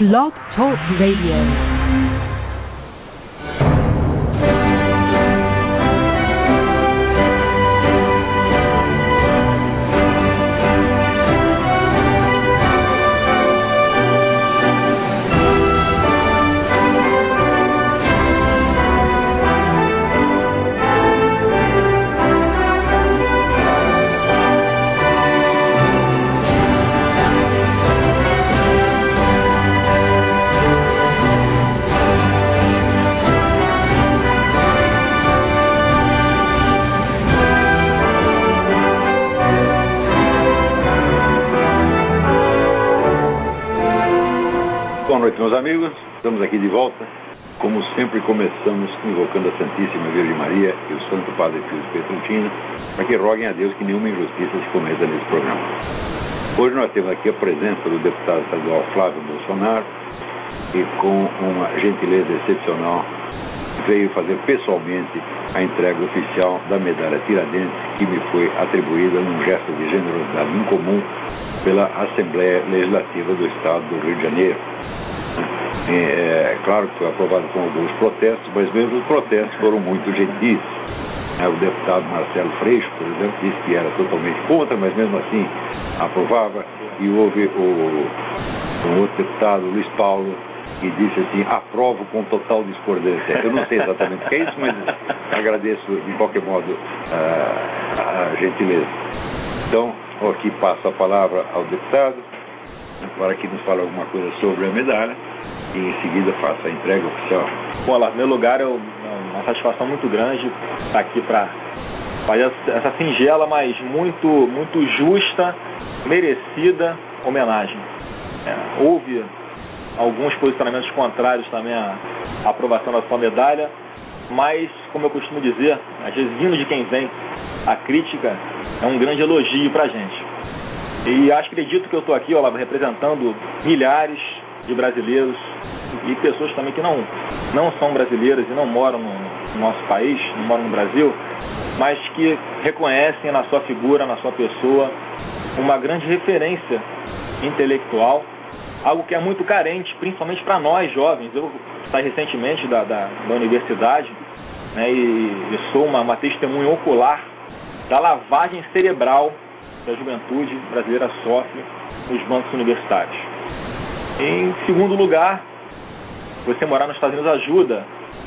Blog Talk Radio. Boa noite, meus amigos. Estamos aqui de volta. Como sempre, começamos invocando a Santíssima Virgem Maria e o Santo Padre Pio Pietrelcina para que roguem a Deus que nenhuma injustiça se cometa nesse programa. Hoje nós temos aqui a presença do deputado estadual Flávio Bolsonaro e, com uma gentileza excepcional, veio fazer pessoalmente a entrega oficial da medalha Tiradentes, que me foi atribuída num gesto de generosidade incomum pela Assembleia Legislativa do Estado do Rio de Janeiro. É claro que foi aprovado com alguns protestos, mas mesmo os protestos foram muito gentis. O deputado Marcelo Freixo, por exemplo, disse que era totalmente contra, mas mesmo assim aprovava. E houve um outro deputado, Luiz Paulo, que disse assim: aprovo com total discordância. Eu não sei exatamente o que é isso, mas agradeço de qualquer modo a gentileza. Então, aqui passo a palavra ao deputado para que nos fale alguma coisa sobre a medalha e em seguida faça a entrega oficial. Bom, lá, no meu lugar é uma satisfação muito grande estar aqui para fazer essa singela, mas muito justa, merecida homenagem. Houve alguns posicionamentos contrários também à aprovação da sua medalha, mas, como eu costumo dizer, às vezes vindo de quem vem, a crítica é um grande elogio para a gente. E acredito que eu estou aqui, Olavo, representando milhares de brasileiros e pessoas também que não são brasileiras e não moram no nosso país, não moram no Brasil, mas que reconhecem na sua figura, na sua pessoa, uma grande referência intelectual, algo que é muito carente, principalmente para nós jovens. Eu saí recentemente da universidade, né, e sou uma testemunha ocular da lavagem cerebral que a juventude brasileira sofre nos bancos universitários. Em segundo lugar, você morar nos Estados Unidos ajuda,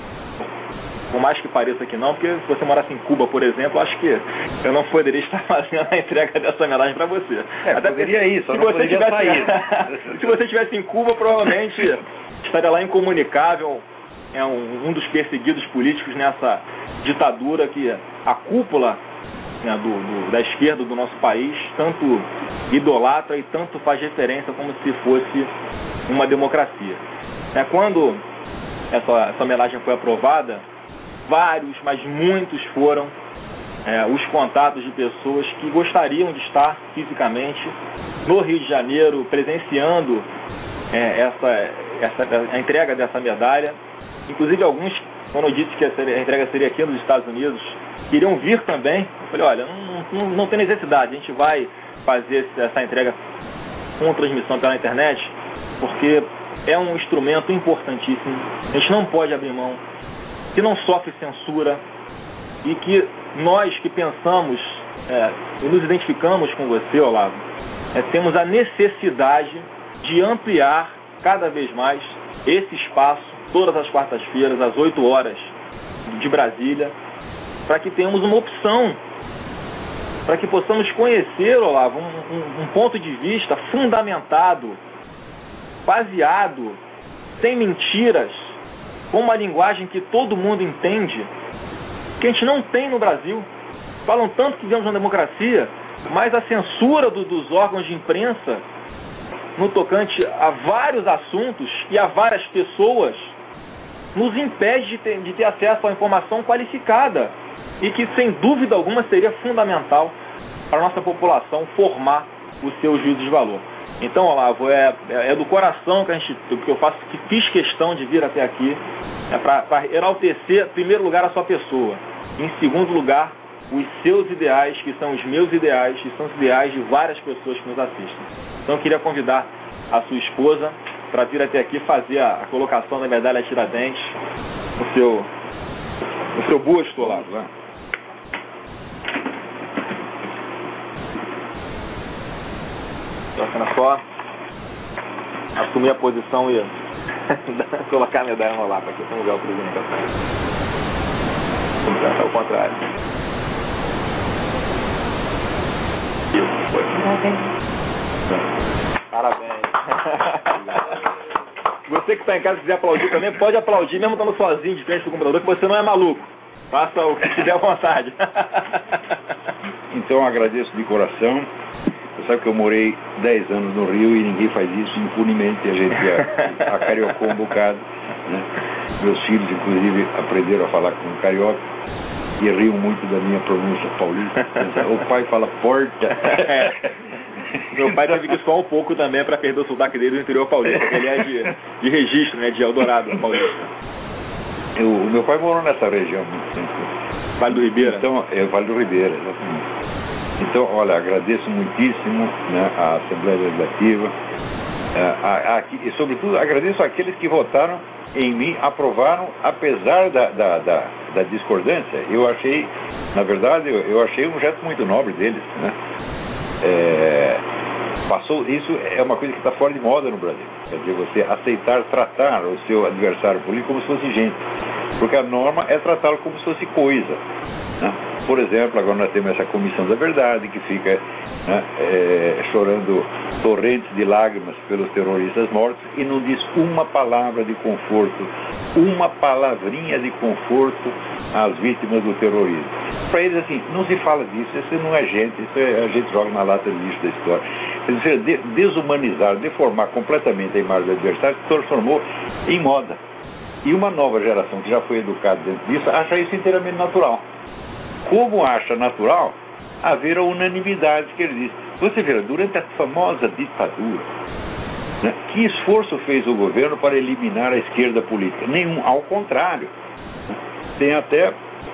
por mais que pareça que não, porque se você morasse em Cuba, por exemplo, acho que eu não poderia estar fazendo a entrega dessa medalha para você. Até poderia isso, se você tivesse se você estivesse em Cuba, provavelmente estaria lá incomunicável, um dos perseguidos políticos nessa ditadura que a cúpula, né, da esquerda do nosso país tanto idolatra e tanto faz referência como se fosse uma democracia. Quando essa homenagem foi aprovada, vários, mas muitos foram os contatos de pessoas que gostariam de estar fisicamente no Rio de Janeiro, presenciando a entrega dessa medalha. Inclusive alguns, quando eu disse que a entrega seria aqui nos Estados Unidos, queriam vir também. Eu falei: olha, não tem necessidade, a gente vai fazer essa entrega com transmissão pela internet, porque é um instrumento importantíssimo, a gente não pode abrir mão, que não sofre censura e que nós que pensamos e nos identificamos com você, Olavo, temos a necessidade de ampliar cada vez mais esse espaço, todas as quartas-feiras, às 8 horas de Brasília, para que tenhamos uma opção, para que possamos conhecer, Olavo, um ponto de vista fundamentado, baseado, sem mentiras, com uma linguagem que todo mundo entende, que a gente não tem no Brasil. Falam tanto que vivemos uma democracia, mas a censura dos órgãos de imprensa no tocante a vários assuntos e a várias pessoas nos impede de ter acesso à informação qualificada e que, sem dúvida alguma, seria fundamental para a nossa população formar o seu juízo de valor. Então, Olavo, é do coração que eu faço, que fiz questão de vir até aqui, para enaltecer, em primeiro lugar, a sua pessoa, em segundo lugar, os seus ideais, que são os meus ideais, que são os ideais de várias pessoas que nos assistem. Então, eu queria convidar a sua esposa para vir até aqui fazer a colocação da medalha Tiradentes no seu busto lá. Né? Só assumir a posição e colocar a medalha no lado aqui. Vamos ver o presidente. Vamos ver, ao contrário. Parabéns. Você que está em casa e quiser aplaudir também, pode aplaudir, mesmo estando sozinho de frente do computador, que você não é maluco. Faça o que tiver à vontade. Então agradeço de coração. Você sabe que eu morei 10 anos no Rio e ninguém faz isso impunemente. A gente acariocou um bocado, né? Meus filhos, inclusive, aprenderam a falar com carioca e riam muito da minha pronúncia paulista. O pai fala porta. Meu pai teve que escoar um pouco também para perder o sotaque dele do interior paulista, porque ele é de registro, né, de Eldorado paulista. O meu pai morou nessa região muito tempo. Vale do Ribeira? Então, Vale do Ribeira, exatamente. Então, olha, agradeço muitíssimo, né, a Assembleia Legislativa e, sobretudo, agradeço àqueles que votaram em mim, aprovaram, apesar da discordância. Eu achei, na verdade, eu achei um gesto muito nobre deles, né? Isso é uma coisa que está fora de moda no Brasil. Quer dizer, você aceitar tratar o seu adversário político como se fosse gente. Porque a norma é tratá-lo como se fosse coisa, né? Por exemplo, agora nós temos essa Comissão da Verdade que fica, né, chorando torrentes de lágrimas pelos terroristas mortos e não diz uma palavra de conforto, uma palavrinha de conforto às vítimas do terrorismo. Para eles, assim, não se fala disso, isso não é gente, isso a gente joga na lata de lixo da história. Quer dizer, desumanizar, deformar completamente a imagem do adversário se transformou em moda. E uma nova geração que já foi educada dentro disso acha isso inteiramente natural. Como acha natural haver a unanimidade que ele diz. Você vê, durante a famosa ditadura, né, que esforço fez o governo para eliminar a esquerda política? Nenhum, ao contrário. Tem até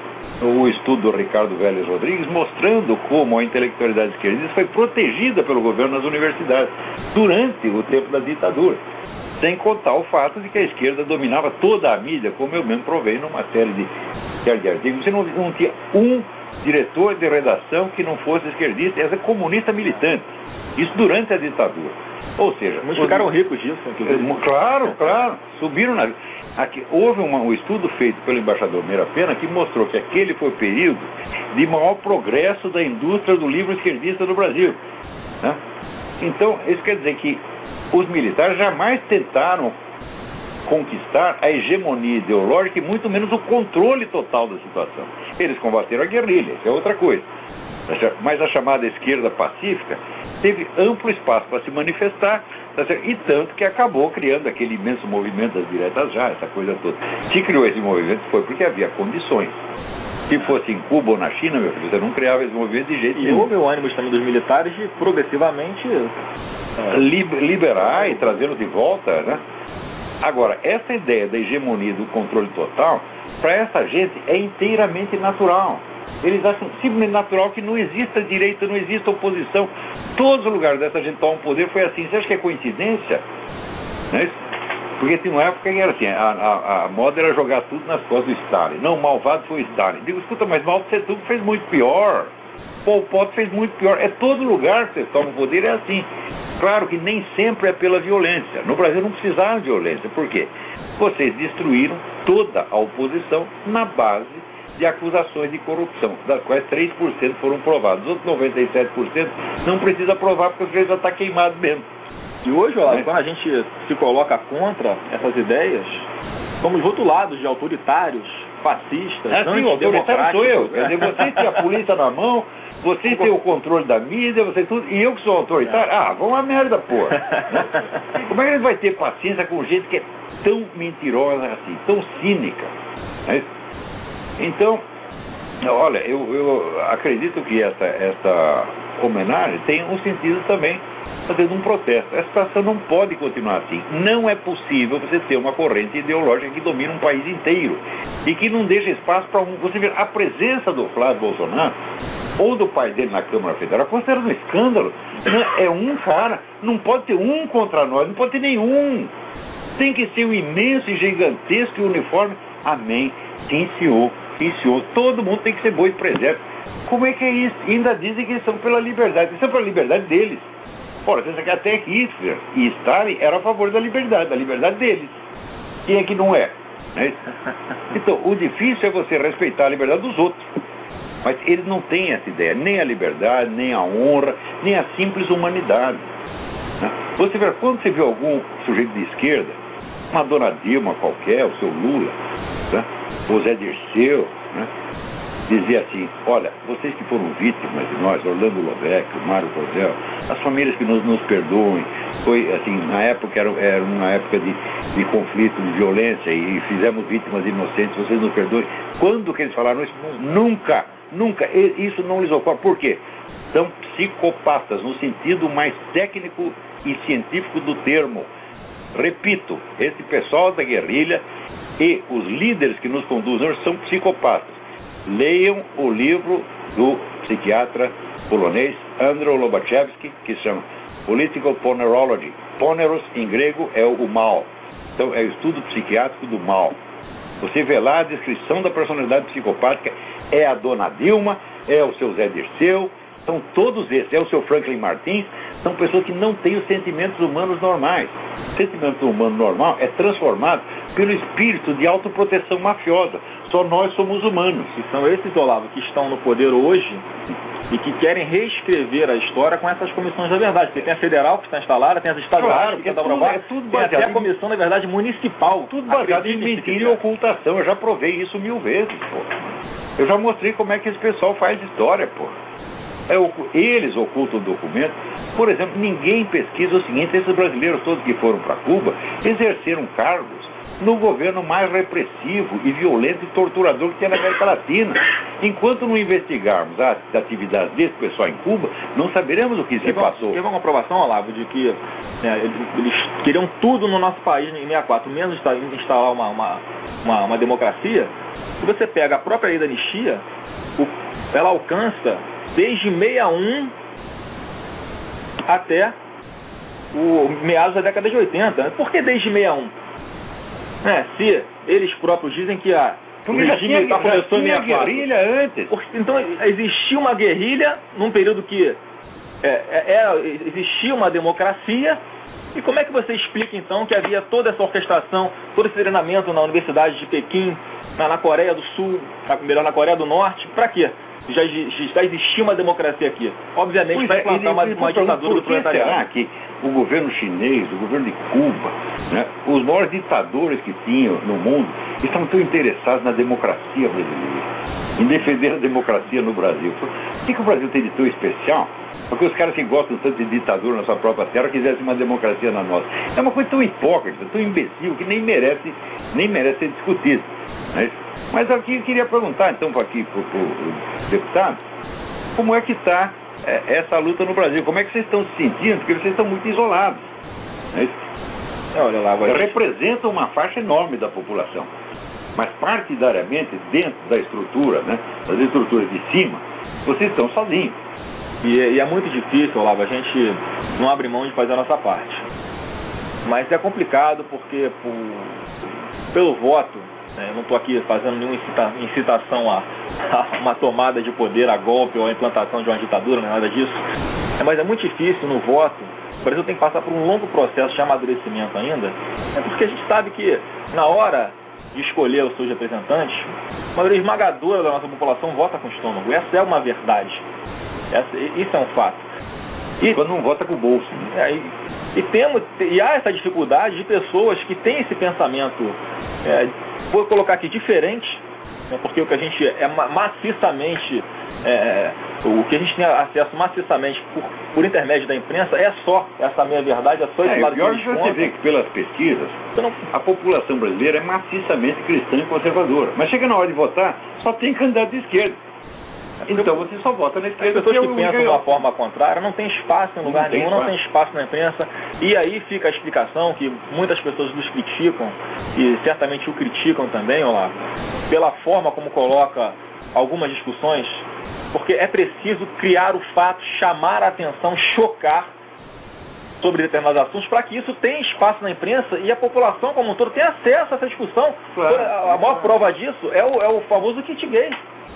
o estudo do Ricardo Vélez Rodrigues mostrando como a intelectualidade esquerdista foi protegida pelo governo nas universidades durante o tempo da ditadura. Sem contar o fato de que a esquerda dominava toda a mídia, como eu mesmo provei numa série de artigos. Você não tinha um diretor de redação que não fosse esquerdista, era comunista militante. Isso durante a ditadura. Ou seja... Muitos ficaram ricos disso. Claro. Subiram na... Houve um estudo feito pelo embaixador Meira Pena que mostrou que aquele foi o período de maior progresso da indústria do livro esquerdista no Brasil, né? Então, isso quer dizer que os militares jamais tentaram conquistar a hegemonia ideológica e muito menos o controle total da situação. Eles combateram a guerrilha, isso é outra coisa. Mas a chamada esquerda pacífica teve amplo espaço para se manifestar, e tanto que acabou criando aquele imenso movimento das diretas já, essa coisa toda. Se criou esse movimento foi porque havia condições. Se fosse em Cuba ou na China, meu filho, você não criava esse movimento de jeito nenhum. E houve o ânimo também dos militares de progressivamente liberar e trazê-lo de volta, né? Agora, essa ideia da hegemonia do controle total, para essa gente é inteiramente natural. Eles acham simplesmente natural que não exista direita, não exista oposição. Todos os lugares dessa gente tomam poder foi assim. Você acha que é coincidência? Não é isso? Porque tinha uma época que era assim, a moda era jogar tudo nas costas do Stalin. Não, o malvado foi o Stalin. Digo, escuta, mas Mao Tse Tung fez muito pior. Pol Pot fez muito pior. É todo lugar que vocês tomam poder, é assim. Claro que nem sempre é pela violência. No Brasil não precisaram de violência. Por quê? Vocês destruíram toda a oposição na base de acusações de corrupção, das quais 3% foram provados. Os outros 97% não precisa provar porque o juiz já está queimado mesmo. E hoje, quando a gente se coloca contra essas ideias, somos rotulados de autoritários, fascistas, sim, o autoritário sou eu. Quer dizer, você tem a polícia na mão, você tem o controle da mídia, você tudo, e eu que sou autoritário? Vamos a merda, porra. Como é que a gente vai ter paciência com gente que é tão mentirosa assim, tão cínica? Então, olha, eu acredito que essa homenagem tem um sentido também fazendo um protesto. Essa situação não pode continuar assim. Não é possível você ter uma corrente ideológica que domina um país inteiro e que não deixa espaço para Você vê, a presença do Flávio Bolsonaro ou do pai dele na Câmara Federal, considera um escândalo. É um cara, não pode ter um contra nós, não pode ter nenhum. Tem que ser um imenso e gigantesco uniforme. Amém. Sim, senhor. Sim, senhor. Todo mundo tem que ser boi presépio. Como é que é isso? E ainda dizem que eles são pela liberdade. Eles são pela liberdade deles. Ora, pensa que até Hitler e Stalin eram a favor da liberdade deles. Quem é que não é? Então, o difícil é você respeitar a liberdade dos outros. Mas eles não têm essa ideia, nem a liberdade, nem a honra, nem a simples humanidade. Você vê, quando você vê algum sujeito de esquerda, uma Dona Dilma qualquer, o seu Lula, o Zé Dirceu, dizer assim: olha, vocês que foram vítimas de nós, Orlando Lobeck, Mário Cordel, as famílias que nos perdoem, foi assim, na época era uma época de conflito, de violência, e fizemos vítimas inocentes, vocês nos perdoem. Quando que eles falaram isso? Nunca, isso não lhes ocorre. Por quê? São psicopatas, no sentido mais técnico e científico do termo. Repito, esse pessoal da guerrilha e os líderes que nos conduzem são psicopatas. Leiam o livro do psiquiatra polonês Andrzej Lobachevsky, que se chama Political Ponerology. Poneros, em grego, é o mal. Então, é o estudo psiquiátrico do mal. Você vê lá a descrição da personalidade psicopática. É a Dona Dilma, é o seu Zé Dirceu, são todos esses. É o seu Franklin Martins. São pessoas que não têm os sentimentos humanos normais. O sentimento humano normal é transformado pelo espírito de autoproteção mafiosa. Só nós somos humanos. E são esses, Olavo, que estão no poder hoje e que querem reescrever a história com essas comissões da verdade. Porque tem a federal que está instalada, tem as estaduais que estão aprovada, tem até a comissão da verdade municipal. Tudo baseado em mentira e ocultação. Eu já provei isso 1000 vezes, pô. Eu já mostrei como é que esse pessoal faz história, pô. Eles ocultam o documento. Por exemplo, ninguém pesquisa o seguinte: esses brasileiros todos que foram para Cuba exerceram cargos no governo mais repressivo e violento e torturador que tem na América Latina. Enquanto não investigarmos as atividades desse pessoal em Cuba, não saberemos o que se passou. Teve uma comprovação, Olavo, de que eles queriam tudo no nosso país em 64, menos instalar uma democracia. Se você pega a própria lei da anistia, ela alcança desde 61 até o meados da década de 80. Por que desde 61? Se eles próprios dizem que o regime militar começou em 64. Guerrilha antes. Então existia uma guerrilha num período que existia uma democracia. E como é que você explica então que havia toda essa orquestração, todo esse treinamento na Universidade de Pequim, na Coreia do Sul, melhor, na Coreia do Norte? Para quê? Já existia uma democracia aqui. Obviamente, para implantar uma ditadura do proletariado. Será que o governo chinês, o governo de Cuba, os maiores ditadores que tinham no mundo, estavam tão interessados na democracia brasileira, em defender a democracia no Brasil? O que o Brasil tem de tão especial? Porque os caras que gostam tanto de ditadura na sua própria terra quisessem uma democracia na nossa. É uma coisa tão hipócrita, tão imbecil, que nem merece ser discutido. Mas aqui eu queria perguntar, então, aqui para o deputado, como é que está essa luta no Brasil? Como é que vocês estão se sentindo? Porque vocês estão muito isolados. Olha lá, representa uma faixa enorme da população. Mas partidariamente, dentro da estrutura, das estruturas de cima, vocês estão sozinhos. E é muito difícil, Olavo, a gente não abre mão de fazer a nossa parte. Mas é complicado porque pelo voto, eu não estou aqui fazendo nenhuma incitação a uma tomada de poder, a golpe ou a implantação de uma ditadura, não é nada disso. Mas é muito difícil no voto. O Brasil tem que passar por um longo processo de amadurecimento ainda. É porque a gente sabe que na hora de escolher os seus representantes, a maioria esmagadora da nossa população vota com o estômago. Essa é uma verdade. Isso é um fato. E quando não vota com o bolso. E há essa dificuldade de pessoas que têm esse pensamento, vou colocar aqui, diferente, porque o que a gente maciçamente, o que a gente tem acesso maciçamente por intermédio da imprensa é só essa meia verdade, é só esse lado que a gente conta. Você vê que pelas pesquisas, a população brasileira é maciçamente cristã e conservadora. Mas chega na hora de votar, só tem candidato de esquerda. Então você só vota na esquerda. As pessoas que pensam de uma forma contrária não tem espaço em lugar nenhum, não tem espaço na imprensa. E aí fica a explicação que muitas pessoas nos criticam, e certamente o criticam também, Olavo, pela forma como coloca algumas discussões Porque é preciso criar o fato, chamar a atenção, chocar sobre determinados assuntos, para que isso tenha espaço na imprensa e a população como um todo tenha acesso a essa discussão. A maior prova disso é o famoso kit gay.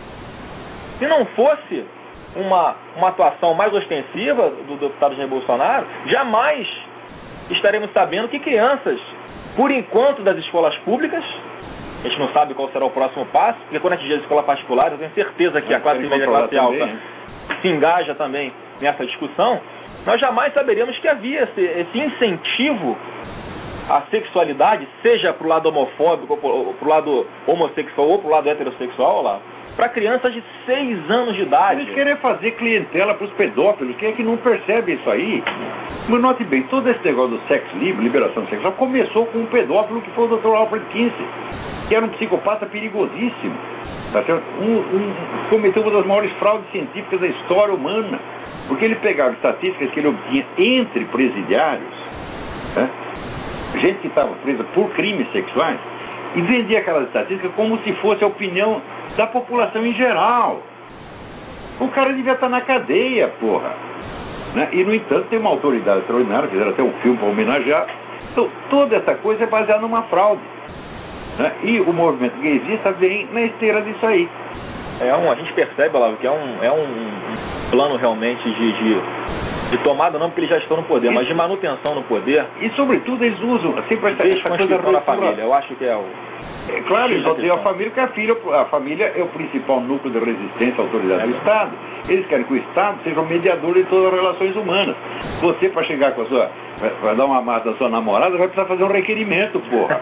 Se não fosse uma atuação mais ostensiva do deputado Jair Bolsonaro, jamais estaremos sabendo que crianças, por enquanto das escolas públicas, a gente não sabe qual será o próximo passo, porque quando a gente diz escola particular, eu tenho certeza que a classe média e a classe alta se engaja também nessa discussão, nós jamais saberíamos que havia esse incentivo à sexualidade, seja para o lado homofóbico, ou para o lado homossexual, ou para o lado heterossexual, lá, para crianças de 6 anos de idade. Eles querem fazer clientela para os pedófilos. Quem é que não percebe isso aí? Mas note bem, todo esse negócio do sexo livre, liberação sexual, começou com um pedófilo que foi o Dr. Alfred Kinsey, que era um psicopata perigosíssimo. Tá certo? Cometeu uma das maiores fraudes científicas da história humana, porque ele pegava estatísticas que ele obtinha entre presidiários, né? Gente que estava presa por crimes sexuais, e vendia aquelas estatísticas como se fosse a opinião da população em geral. O cara devia estar na cadeia, porra. Né? E, no entanto, tem uma autoridade extraordinária, fizeram até um filme para homenagear. Então, toda essa coisa é baseada numa fraude. Né? E o movimento gaysista vem na esteira disso aí. A gente percebe, Olavo, que é um plano realmente de tomada, não porque eles já estão no poder, mas de manutenção no poder. E, sobretudo, eles usam sempre essa coisa da família. Eu acho que é o... É claro, eles odeiam a família, porque a família é o principal núcleo de resistência à autoridade do Estado. Eles querem que o Estado seja o mediador de todas as relações humanas. Você, para chegar com a sua... vai dar uma mata à sua namorada, vai precisar fazer um requerimento, porra.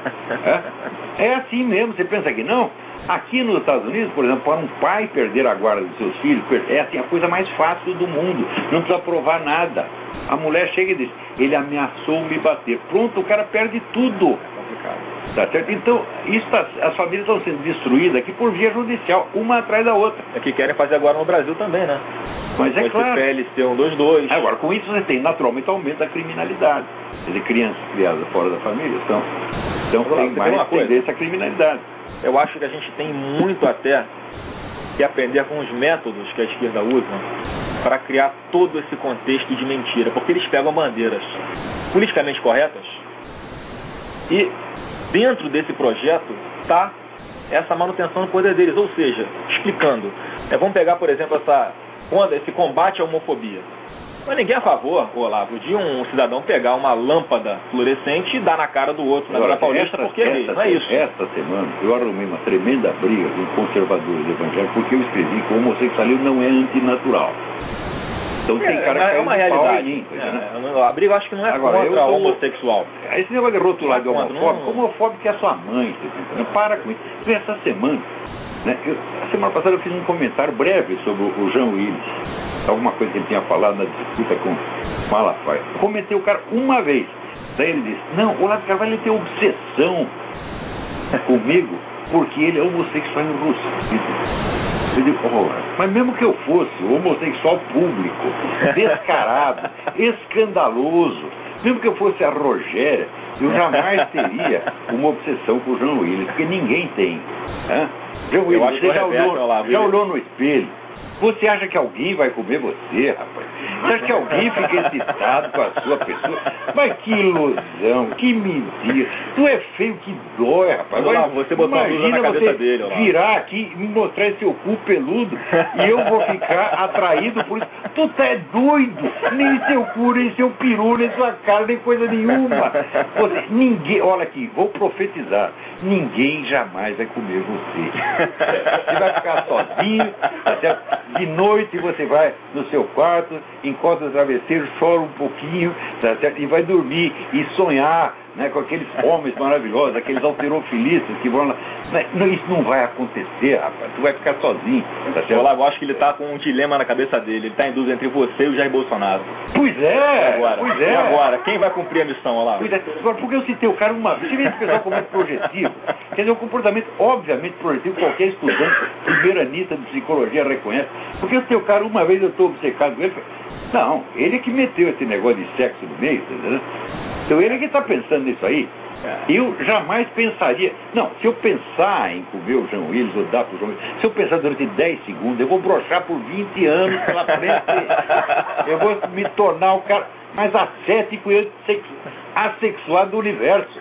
É assim mesmo, você pensa que não? Aqui nos Estados Unidos, por exemplo, para um pai perder a guarda dos seus filhos, é assim, a coisa mais fácil do mundo. Não precisa provar nada. A mulher chega e diz, ele ameaçou me bater. Pronto, o cara perde tudo. Tá certo? Então, as famílias estão sendo destruídas aqui por via judicial, uma atrás da outra. É que querem fazer agora no Brasil também, né? Mas é claro. PLC 122. Agora, com isso você tem naturalmente aumento da criminalidade. Quer dizer, crianças criadas fora da família então tem mais tendência à criminalidade. Eu acho que a gente tem muito até que aprender com os métodos que a esquerda usa para criar todo esse contexto de mentira, porque eles pegam bandeiras politicamente corretas e dentro desse projeto está essa manutenção do poder deles, ou seja, explicando. Vamos pegar, por exemplo, esse combate à homofobia. Mas ninguém é a favor, Olavo, de um cidadão pegar uma lâmpada fluorescente e dar na cara do outro na Vila Paulista porque é gay, não é isso? Esta semana eu arrumei uma tremenda briga com conservadores evangélicos porque eu escrevi que o homossexualismo não é antinatural. Então tem cara que é uma realidade. A briga eu acho que não é contra o homossexual. Esse negócio de rotular de homofóbico, homofóbico é a sua mãe, não para com isso. Essa semana, né, a semana passada eu fiz um comentário breve sobre o Jean Willis, alguma coisa que ele tinha falado na disputa com Malafaia. Comentei o cara uma vez. Daí ele disse, não, o Olavo de Carvalho tem obsessão comigo porque ele é homossexual em Rússia. Eu digo, mas mesmo que eu fosse homossexual público, descarado, escandaloso, mesmo que eu fosse a Rogéria, eu jamais teria uma obsessão com o Jean Willis, porque ninguém tem. Jean Willis, você já olhou no espelho? Você acha que alguém vai comer você, rapaz? Você acha que alguém fica excitado com a sua pessoa? Mas que ilusão, que mentira. Tu é feio que dói, rapaz. Olá, você botou a luz na cabeça dele. Olá. Virar aqui e me mostrar esse seu cu peludo e eu vou ficar atraído por isso. Tu tá doido. Nem seu cu, nem seu peru, nem sua cara, nem coisa nenhuma. Ninguém, olha aqui, vou profetizar. Ninguém jamais vai comer você. Você vai ficar sozinho, até de noite você vai no seu quarto, encosta o travesseiro, chora um pouquinho, tá certo? E vai dormir e sonhar, né, com aqueles homens maravilhosos, aqueles alterofilistas que vão lá. Isso não vai acontecer, rapaz. Tu vai ficar sozinho, tá certo? Eu acho que ele tá com um dilema na cabeça dele. Ele tá em dúvida entre você e o Jair Bolsonaro. Pois é! E agora? Quem vai cumprir a missão, Olavo? Pois é. Agora, porque eu citei o cara uma vez. Você vê esse pessoal como é projetivo. Quer dizer, o comportamento, obviamente, projetivo, qualquer estudante primeira-nista de psicologia reconhece. Porque eu citei o cara uma vez, eu estou obcecado com ele. Não, ele é que meteu esse negócio de sexo no meio, tá entendendo? Então ele que está pensando nisso aí. Eu jamais pensaria... Não, se eu pensar em comer o Jean Willis ou dar para o Jean Willis, se eu pensar durante 10 segundos, eu vou broxar por 20 anos pela frente. Eu vou me tornar o cara mais ascético e assexuado do universo.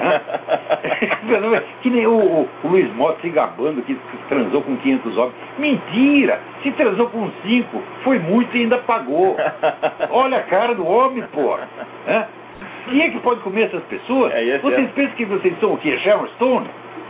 Que nem o Luiz Mota se gabando que transou com 500 homens. Mentira! Se transou com 5, foi muito e ainda pagou. Olha a cara do homem, pô. Quem é que pode comer essas pessoas? Vocês pensam que vocês são o quê? Sharon Stone?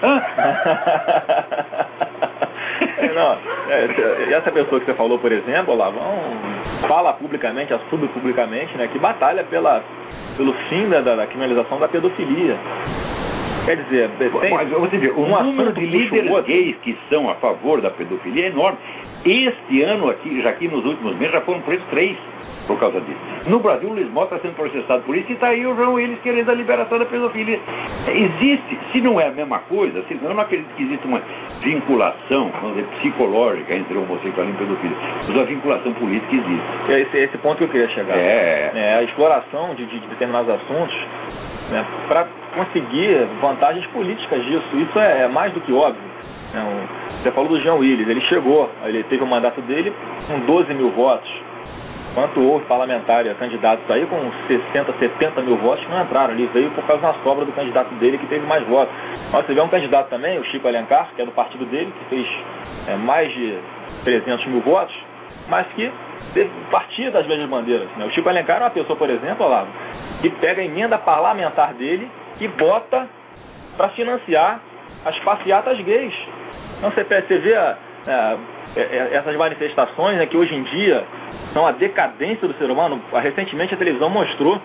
Não, essa pessoa que você falou, por exemplo, Olavo, fala publicamente, assume publicamente, né, que batalha pelo fim da criminalização da pedofilia. Quer dizer, mas você vê, o número de líderes gays que são a favor da pedofilia é enorme. Este ano aqui nos últimos meses já foram presos 3 por causa disso. No Brasil, o Luiz Mota está sendo processado por isso e está aí o João Willis querendo a liberação da pedofilia. Existe, se não é a mesma coisa, eu não acredito que existe uma vinculação, vamos dizer, psicológica entre homossexualismo e pedofilia, mas a vinculação política existe. Esse ponto que eu queria chegar. A exploração de determinados assuntos, né, para conseguir vantagens políticas disso. Isso é mais do que óbvio. Você falou do Jean Willis, ele teve o mandato dele com 12 mil votos. Quanto houve parlamentares, candidatos aí com 60, 70 mil votos que não entraram. Ele veio por causa da sobra do candidato dele que teve mais votos. Mas você vê um candidato também, o Chico Alencar, que é do partido dele, que fez mais de 300 mil votos, mas que partia das mesmas bandeiras. Né? O Chico Alencar é uma pessoa, por exemplo, Olavo, que pega a emenda parlamentar dele e bota para financiar as passeatas gays. Então você vê essas manifestações, né, que hoje em dia são a decadência do ser humano. Recentemente a televisão mostrou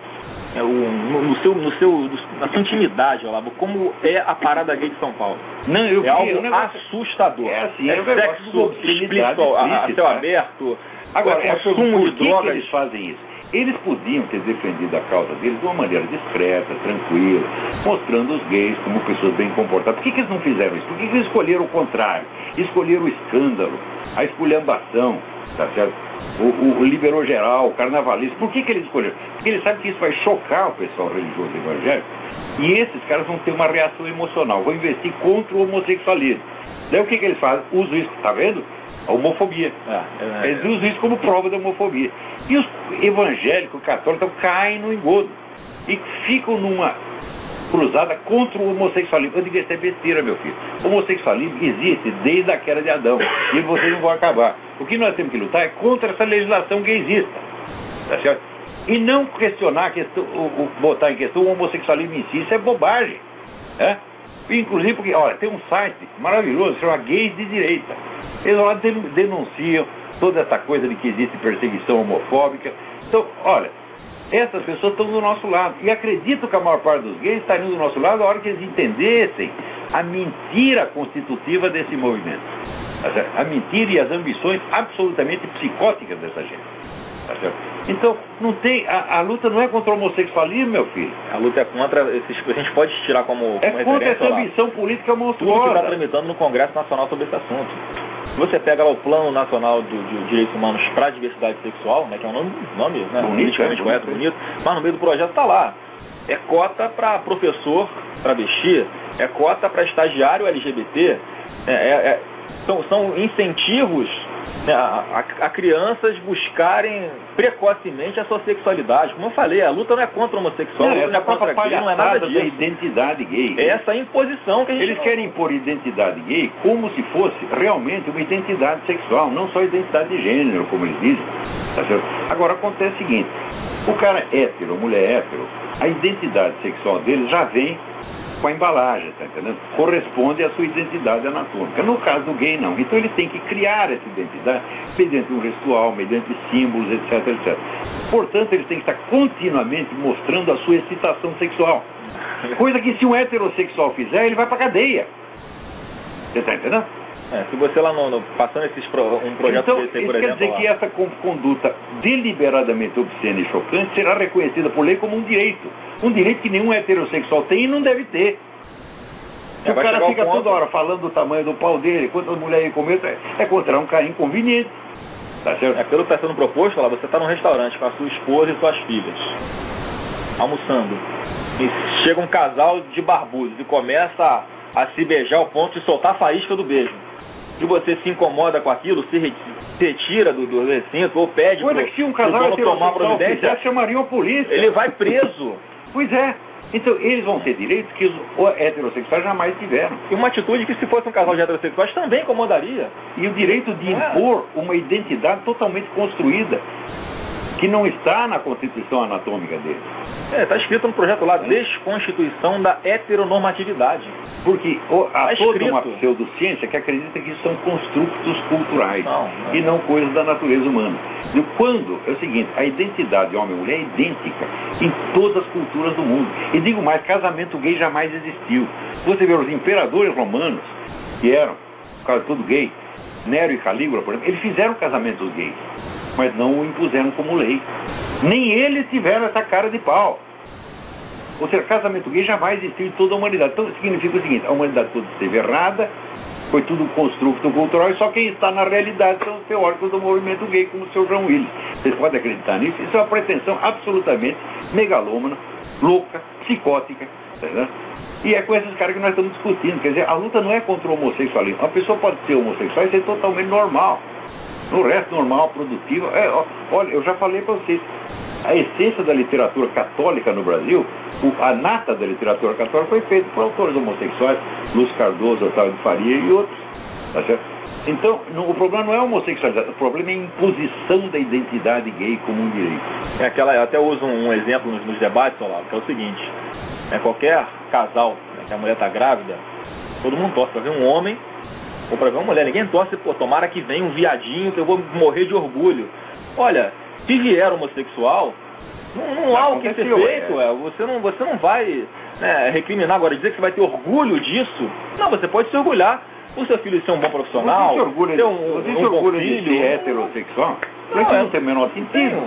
na sua intimidade, Olavo, como é a parada gay de São Paulo. É algo assustador. Sexo explícito a céu aberto, consumo de drogas. Eles fazem isso? Eles podiam ter defendido a causa deles de uma maneira discreta, tranquila, mostrando os gays como pessoas bem comportadas. Por que eles não fizeram isso? Por que eles escolheram o contrário? Escolheram o escândalo, a esculhambação, tá certo? O liberou geral, o carnavalista. Por que eles escolheram? Porque eles sabem que isso vai chocar o pessoal religioso evangélico e esses caras vão ter uma reação emocional, vão investir contra o homossexualismo. Daí o que eles fazem? Usam isso, tá vendo? A homofobia. Eles usam isso como prova da homofobia. E os evangélicos católicos caem no engodo e ficam numa cruzada contra o homossexualismo. Eu digo, isso é besteira, meu filho. O homossexualismo existe desde a queda de Adão e vocês não vão acabar. O que nós temos que lutar é contra essa legislação gaysista, tá certo? E não questionar a questão, botar em questão o homossexualismo em si. Isso é bobagem, né? Inclusive porque, olha, tem um site maravilhoso que chama Gays de Direita. Eles lá denunciam toda essa coisa de que existe perseguição homofóbica. Então, olha, essas pessoas estão do nosso lado. E acredito que a maior parte dos gays estariam do nosso lado a hora que eles entendessem a mentira constitutiva desse movimento. A mentira e as ambições absolutamente psicóticas dessa gente. Tá certo? Então, não tem, a luta não é contra o homossexualismo, meu filho. A luta é contra, a gente pode tirar como contra essa ambição política monstruosa. Tudo que está tramitando no Congresso Nacional sobre esse assunto. Se você pega lá o Plano Nacional de Direitos Humanos para a Diversidade Sexual, né, que é um nome né, politicamente correto, bonito, mas no meio do projeto está lá. É cota para professor travesti, é cota para estagiário LGBT, são incentivos, né, a crianças buscarem precocemente a sua sexualidade. Como eu falei, a luta não é contra o homossexual, não é contra a gay, não é nada disso. Da identidade gay. É essa imposição que a gente... Eles querem impor identidade gay como se fosse realmente uma identidade sexual, não só identidade de gênero, como eles dizem. Tá certo? Agora acontece o seguinte, o cara hétero, mulher hétero, a identidade sexual dele já vem com a embalagem, tá entendendo? Corresponde à sua identidade anatômica. No caso do gay, não. Então ele tem que criar essa identidade mediante um gestual, mediante símbolos, etc, etc. Portanto, ele tem que estar continuamente mostrando a sua excitação sexual. Coisa que se um heterossexual fizer, ele vai pra cadeia. Você tá entendendo? Se você lá passando um projeto então, desse aí, por exemplo... Então, quer dizer lá, que essa conduta deliberadamente obscena e chocante será reconhecida por lei como um direito. Um direito que nenhum heterossexual tem e não deve ter. O cara fica toda hora falando do tamanho do pau dele, quantas mulheres ele comeu, é contra um cara inconveniente. Tá certo? Pelo que está sendo proposto, lá, você está num restaurante com a sua esposa e suas filhas, almoçando. e chega um casal de barbudos e começa a se beijar ao ponto de soltar a faísca do beijo, e você se incomoda com aquilo, se retira do recinto ou pede Coisa que se um casal tomar providência, chamariam a polícia. ele vai preso. Pois é. Então, eles vão ter direitos que os heterossexuais jamais tiveram. E uma atitude que, se fosse um casal de heterossexuais, também incomodaria. E o direito de impor uma identidade totalmente construída, que não está na constituição anatômica deles. Está escrito no projeto lá, desconstituição da heteronormatividade. Porque há toda uma pseudociência que acredita que isso são construtos culturais e não coisas da natureza humana. E quando, é o seguinte, a identidade de homem e mulher é idêntica em todas as culturas do mundo. E digo mais, casamento gay jamais existiu. Você vê os imperadores romanos, que eram quase tudo gay, Nero e Calígula, por exemplo, eles fizeram casamentos gays, mas não o impuseram como lei. Nem eles tiveram essa cara de pau. Ou seja, casamento gay jamais existiu em toda a humanidade. Então significa o seguinte, a humanidade toda esteve errada, foi tudo um construto cultural, e só quem está na realidade são os teóricos do movimento gay, como o Sr. João Willis. Vocês podem acreditar nisso? Isso é uma pretensão absolutamente megalômana, louca, psicótica, entendeu? E é com esses caras que nós estamos discutindo. Quer dizer, a luta não é contra o homossexualismo. A pessoa pode ser homossexual e ser totalmente normal. No resto, normal, produtivo. Olha, eu já falei para vocês, a essência da literatura católica no Brasil, a nata da literatura católica foi feita por autores homossexuais, Lúcio Cardoso, Otávio de Faria e outros. Tá certo? Então, o problema não é a homossexualidade, o problema é a imposição da identidade gay como um direito. Eu até uso um exemplo nos debates, Olavo, que é o seguinte, qualquer casal, que a mulher está grávida, todo mundo torce para ver um homem ou para ver uma mulher. Ninguém torce, tomara que venha um viadinho que eu vou morrer de orgulho. Olha, se vier homossexual, não há o que ser feito. Você não vai recriminar agora, dizer que você vai ter orgulho disso. Não, você pode se orgulhar o seu filho ser um bom profissional, ter um bom filho. De ser heterossexual? Não tem o menor sentido.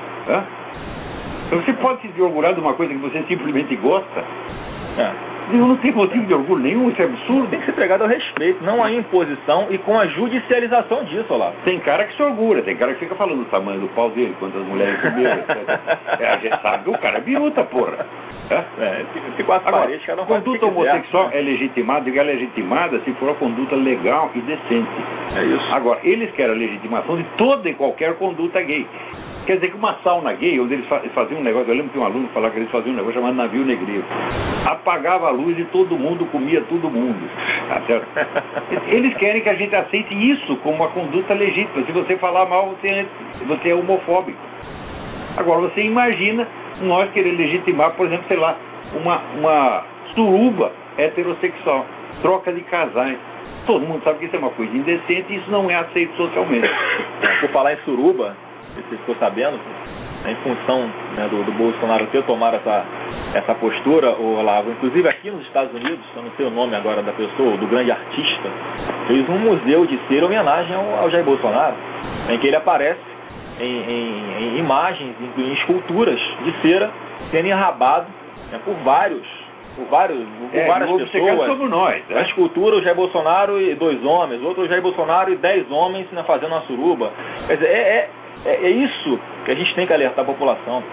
Você pode se orgulhar de uma coisa que você simplesmente gosta. Não tem motivo de orgulho nenhum, isso é absurdo. Tem que ser pregado ao respeito, não à imposição e com a judicialização disso, Olavo. Tem cara que se orgulha, tem cara que fica falando do tamanho do pau dele, quantas mulheres comeram, etc. A gente sabe que o cara é biruta, porra. Ficou as paredes, cada um faz o que conduta homossexual quiser. é legitimada, diga legitimada se for a conduta legal e decente. É isso. Agora, eles querem a legitimação de toda e qualquer conduta gay. Quer dizer que uma sauna gay, onde eles faziam um negócio, eu lembro que um aluno falava que eles faziam um negócio chamado navio negreiro. Apagava a luz e todo mundo comia todo mundo. Tá certo? Eles querem que a gente aceite isso como uma conduta legítima. Se você falar mal, você é homofóbico. Agora, você imagina nós querer legitimar, por exemplo, sei lá, uma suruba heterossexual, troca de casais. Todo mundo sabe que isso é uma coisa indecente e isso não é aceito socialmente. Por falar em suruba, você ficou sabendo, em função do Bolsonaro ter tomado essa postura, Olavo, inclusive aqui nos Estados Unidos, eu não sei o nome agora da pessoa, do grande artista, fez um museu de cera em homenagem ao Jair Bolsonaro, em que ele aparece em imagens, em esculturas de cera, sendo enrabado por várias pessoas. Somos nós, A escultura, o Jair Bolsonaro e 2 homens, outro o Jair Bolsonaro e 10 homens fazendo uma suruba. Quer dizer, é isso que a gente tem que alertar a população.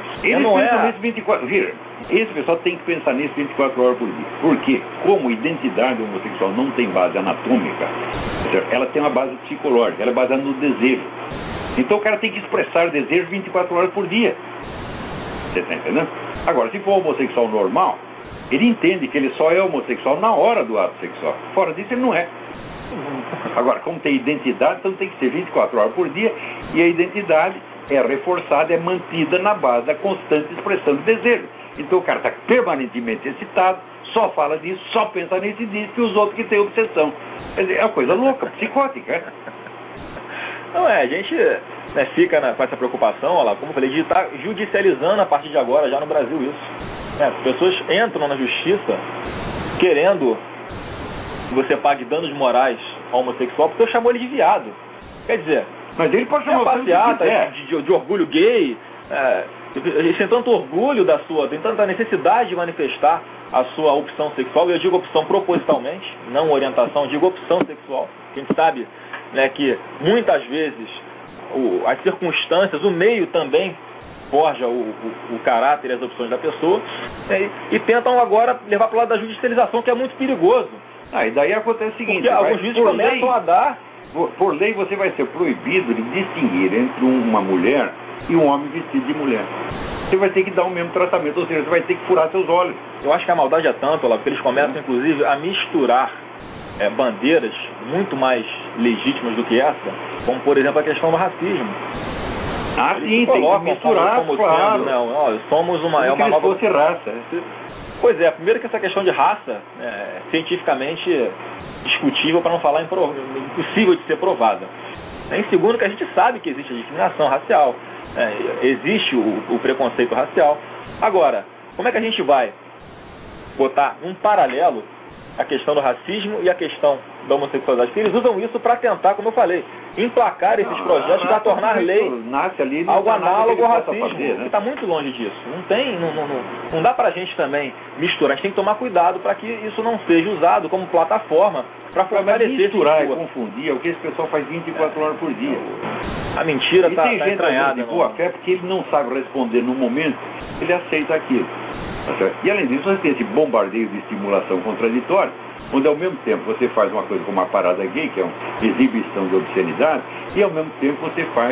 Esse pessoal tem que pensar nisso 24 horas por dia. Porque, como identidade homossexual não tem base anatômica, ela tem uma base psicológica, ela é baseada no desejo. Então o cara tem que expressar desejo 24 horas por dia. Você está entendendo? Agora, se for homossexual normal, ele entende que ele só é homossexual na hora do ato sexual. Fora disso, ele não é. Agora, como tem identidade, então tem que ser 24 horas por dia, e a identidade é reforçada, é mantida na base da constante expressão de desejo. Então o cara está permanentemente excitado, só fala disso, só pensa nisso e diz que os outros que têm obsessão. Quer dizer, é uma coisa louca, psicótica. Não a gente fica com essa preocupação, olha lá, como eu falei, de estar judicializando a partir de agora já no Brasil isso. As pessoas entram na justiça querendo que você pague danos morais ao homossexual porque eu chamou ele de viado. Quer dizer, mas ele pode chamar passeata de orgulho gay, eles têm tanto orgulho tem tanta necessidade de manifestar a sua opção sexual, e eu digo opção propositalmente, não orientação, eu digo opção sexual. A gente sabe que muitas vezes as circunstâncias, o meio também forja o caráter e as opções da pessoa, e tentam agora levar para o lado da judicialização, que é muito perigoso. E daí acontece o seguinte, porque alguns juízes começam a dar... Por lei você vai ser proibido de distinguir entre uma mulher e um homem vestido de mulher. Você vai ter que dar o mesmo tratamento, ou seja, você vai ter que furar seus olhos. Eu acho que a maldade é tanto, Olavo, que eles começam, inclusive, a misturar bandeiras muito mais legítimas do que essa, como, por exemplo, a questão do racismo. Sim, tem que misturar, claro. Não, somos uma... É uma nova... fosse raça. Pois é, primeiro que essa questão de raça é cientificamente discutível, para não falar impossível de ser provada. Em segundo, que a gente sabe que existe a discriminação racial, existe o preconceito racial. Agora, como é que a gente vai botar um paralelo a questão do racismo e a questão da homossexualidade? Porque eles usam isso para tentar, como eu falei, emplacar esses projetos para tornar lei algo análogo ao racismo, que está muito longe disso. Não dá para a gente também misturar. A gente tem que tomar cuidado para que isso não seja usado como plataforma para fortalecer. Misturar e confundir é o que esse pessoal faz 24 horas por dia. A mentira está entranhada. De boa fé, porque ele não sabe responder no momento, ele aceita aquilo. E além disso, você tem esse bombardeio de estimulação contraditória, onde ao mesmo tempo você faz uma coisa como a parada gay, que é uma exibição de obscenidade, e ao mesmo tempo você faz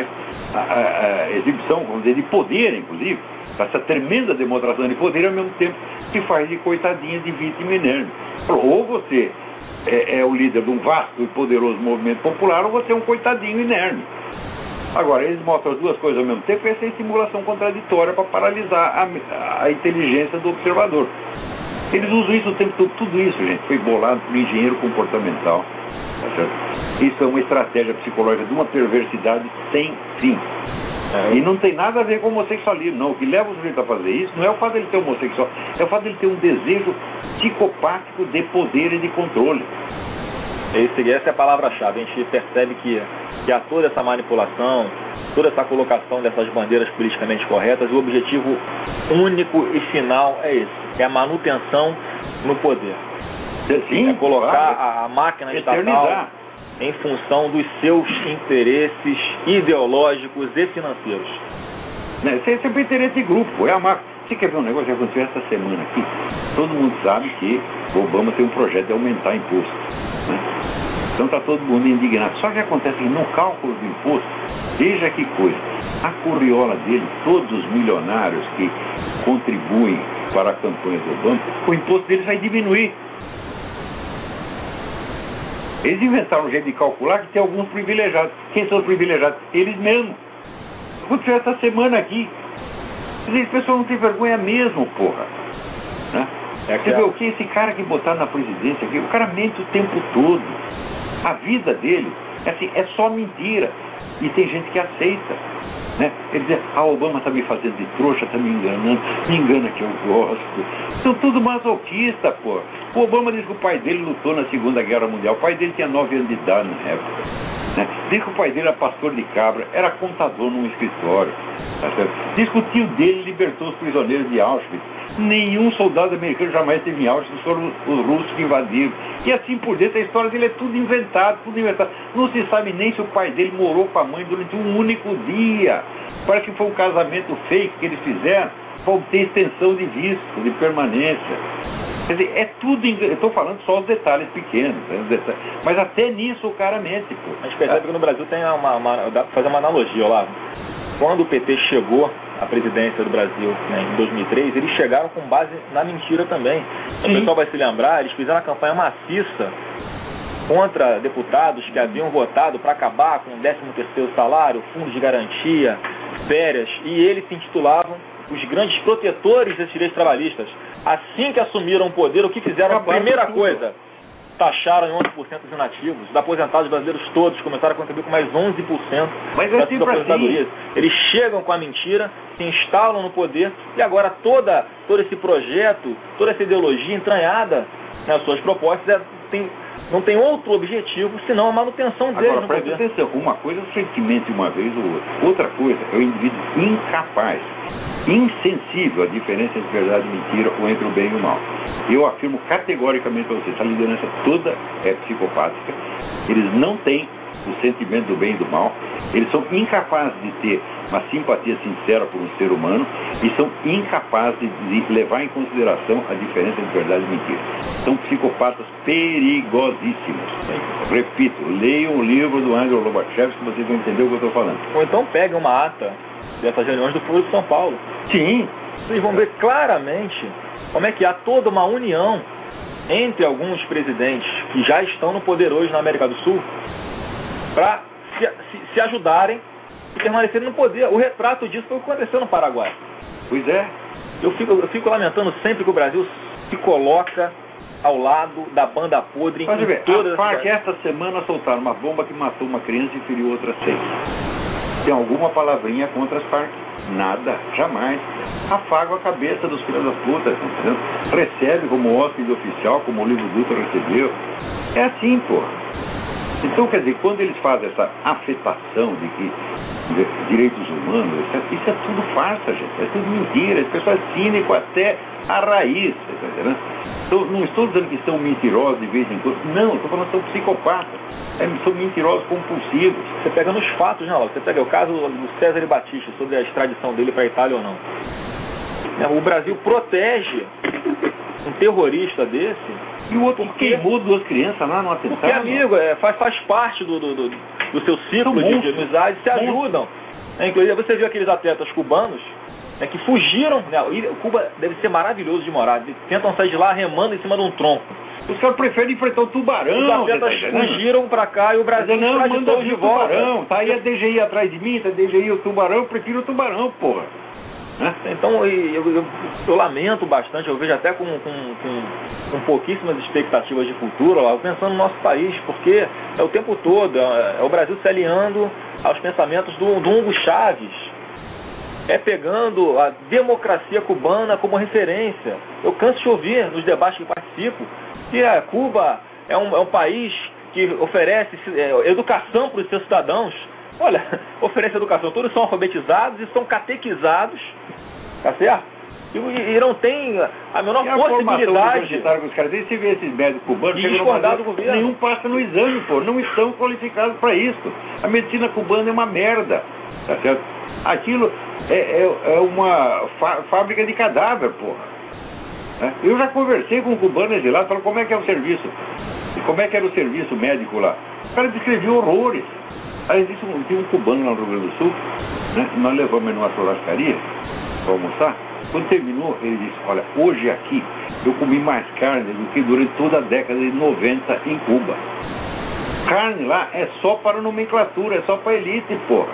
a exibição, vamos dizer, de poder, inclusive, essa tremenda demonstração de poder, ao mesmo tempo que faz de coitadinha, de vítima inerme. Ou você é o líder de um vasto e poderoso movimento popular, ou você é um coitadinho inerme. Agora, eles mostram as duas coisas ao mesmo tempo, essa é a estimulação contraditória para paralisar a inteligência do observador. Eles usam isso o tempo todo. Tudo isso, gente, foi bolado por engenheiro comportamental. Tá certo? Isso é uma estratégia psicológica de uma perversidade sem fim. E não tem nada a ver com homossexualismo, não. O que leva o sujeito a fazer isso não é o fato dele ser homossexual, é o fato dele ter um desejo psicopático de poder e de controle. Essa é a palavra-chave. A gente percebe que há toda essa manipulação, toda essa colocação dessas bandeiras politicamente corretas, o objetivo único e final é esse, é a manutenção no poder. Sim, é colocar a máquina estatal em função dos seus interesses ideológicos e financeiros. Isso é sempre interesse de grupo, é a máquina. Você quer ver um negócio que aconteceu essa semana aqui? Todo mundo sabe que o Obama tem um projeto de aumentar imposto, né? Então está todo mundo indignado. Só que acontece que no cálculo do imposto, veja que coisa, a curriola dele, todos os milionários que contribuem para a campanha do Obama, o imposto deles vai diminuir. Eles inventaram um jeito de calcular que tem alguns privilegiados. Quem são os privilegiados? Eles mesmos. Aconteceu essa semana aqui. Esse pessoal não tem vergonha mesmo, porra. Né? Você vê o que esse cara que botaram na presidência aqui, o cara mente o tempo todo. A vida dele assim, é só mentira. E tem gente que aceita. Né? Ele diz, Obama está me fazendo de trouxa, está me enganando, me engana que eu gosto. São tudo masoquista, pô. O Obama diz que o pai dele lutou na Segunda Guerra Mundial. O pai dele tinha 9 anos de idade na época. Né? Diz que o pai dele era pastor de cabra, era contador num escritório. Tá certo? Diz que o tio dele libertou os prisioneiros de Auschwitz. Nenhum soldado americano jamais esteve em Auschwitz, foram os russos que invadiram. E assim por dentro, a história dele é tudo inventado, tudo inventado. Não se sabe nem se o pai dele morou com a mãe durante um único dia. Parece que foi um casamento fake que eles fizeram para obter extensão de visto, de permanência. Quer dizer, é tudo... Eu estou falando só os detalhes pequenos, né? Mas até nisso o cara mente, pô. A gente percebe que no Brasil tem dá para fazer uma analogia, Olavo. Quando o PT chegou à presidência do Brasil, né, em 2003, eles chegaram com base na mentira também. O pessoal vai se lembrar, eles fizeram uma campanha maciça contra deputados que haviam votado para acabar com o 13º salário, fundo de garantia, férias, e eles se intitulavam os grandes protetores desses direitos trabalhistas. Assim que assumiram o poder, o que fizeram? A primeira coisa, taxaram em 11% os inativos, os aposentados brasileiros todos começaram a contribuir com mais 11% das aposentadorias. Eles chegam com a mentira, se instalam no poder, e agora todo esse projeto, toda essa ideologia entranhada nas suas propostas não tem outro objetivo senão a manutenção deles no poder. Agora, presta atenção, uma coisa é o sentimento de uma vez ou outra. Outra coisa é o indivíduo incapaz, insensível à diferença entre verdade e mentira ou entre o bem e o mal. Eu afirmo categoricamente para vocês, essa liderança toda é psicopática, eles não têm o sentimento do bem e do mal, eles são incapazes de ter uma simpatia sincera por um ser humano e são incapazes de levar em consideração a diferença entre verdade e mentira. São psicopatas perigosíssimos. Repito, leiam o livro do Andrei Lobachev se vocês vão entender o que eu estou falando. Ou então peguem uma ata dessas reuniões do Foro de São Paulo. Sim. Vocês vão ver claramente como é que há toda uma união entre alguns presidentes que já estão no poder hoje na América do Sul para se ajudarem e permanecerem no poder. O retrato disso foi o que aconteceu no Paraguai. Pois é. Eu fico lamentando sempre que o Brasil se coloca ao lado da banda podre Pode em ver, todas a FARC esta semana soltaram uma bomba que matou uma criança e feriu outras 6. Tem alguma palavrinha contra as FARC? Nada, jamais. Afaga a cabeça dos filhos das putas, entendeu? Recebe como hóspede oficial, como o livro Dutra recebeu. É assim, pô. Então, quer dizer, quando eles fazem essa afetação de que direitos humanos, isso é tudo farsa, gente. É tudo mentira. As pessoas cínico até a raiz, tá entendendo? Então, não estou dizendo que são mentirosos de vez em quando. Não, estou falando que são psicopatas. São mentirosos compulsivos. Você pega nos fatos, né, Lauro? Você pega o caso do César Batista, sobre a extradição dele para a Itália ou não. O Brasil protege um terrorista desse. E o outro queimou 2 crianças lá no atentado. Porque, amigo, faz parte do seu ciclo de amizade, se ajudam. Inclusive, você viu aqueles atletas cubanos que fugiram. Cuba deve ser maravilhoso de morar. Tentam sair de lá remando em cima de um tronco. Os caras preferem enfrentar o tubarão. Os atletas fugiram pra cá e o Brasil não manda de volta. Tubarão. Tá aí a DGI atrás de mim, tá a DGI o tubarão, eu prefiro o tubarão, porra. Então eu lamento bastante, eu vejo até com pouquíssimas expectativas de futuro, lá, pensando no nosso país, porque é o tempo todo, é o Brasil se alinhando aos pensamentos do Hugo Chávez, pegando a democracia cubana como referência. Eu canso de ouvir nos debates que participo que Cuba é um país que oferece educação para os seus cidadãos. Olha, oferece educação, todos são alfabetizados e são catequizados, tá certo? E não tem a menor possibilidade que os caras têm. Se vê esses médicos cubanos, de discordar do governo. Nenhum passa no exame, pô, não estão qualificados para isso. A medicina cubana é uma merda, tá certo? Aquilo é uma fábrica de cadáver, porra. Eu já conversei com um cubano exilado, falei como é que é o serviço, e como é que era o serviço médico lá. O cara descreveu horrores. Aí tinha um cubano lá no Rio Grande do Sul, nós levamos ele numa churrascaria para almoçar. Quando terminou, ele disse, olha, hoje aqui eu comi mais carne do que durante toda a década de 90 em Cuba. Carne lá é só para nomenclatura, é só para elite, porra.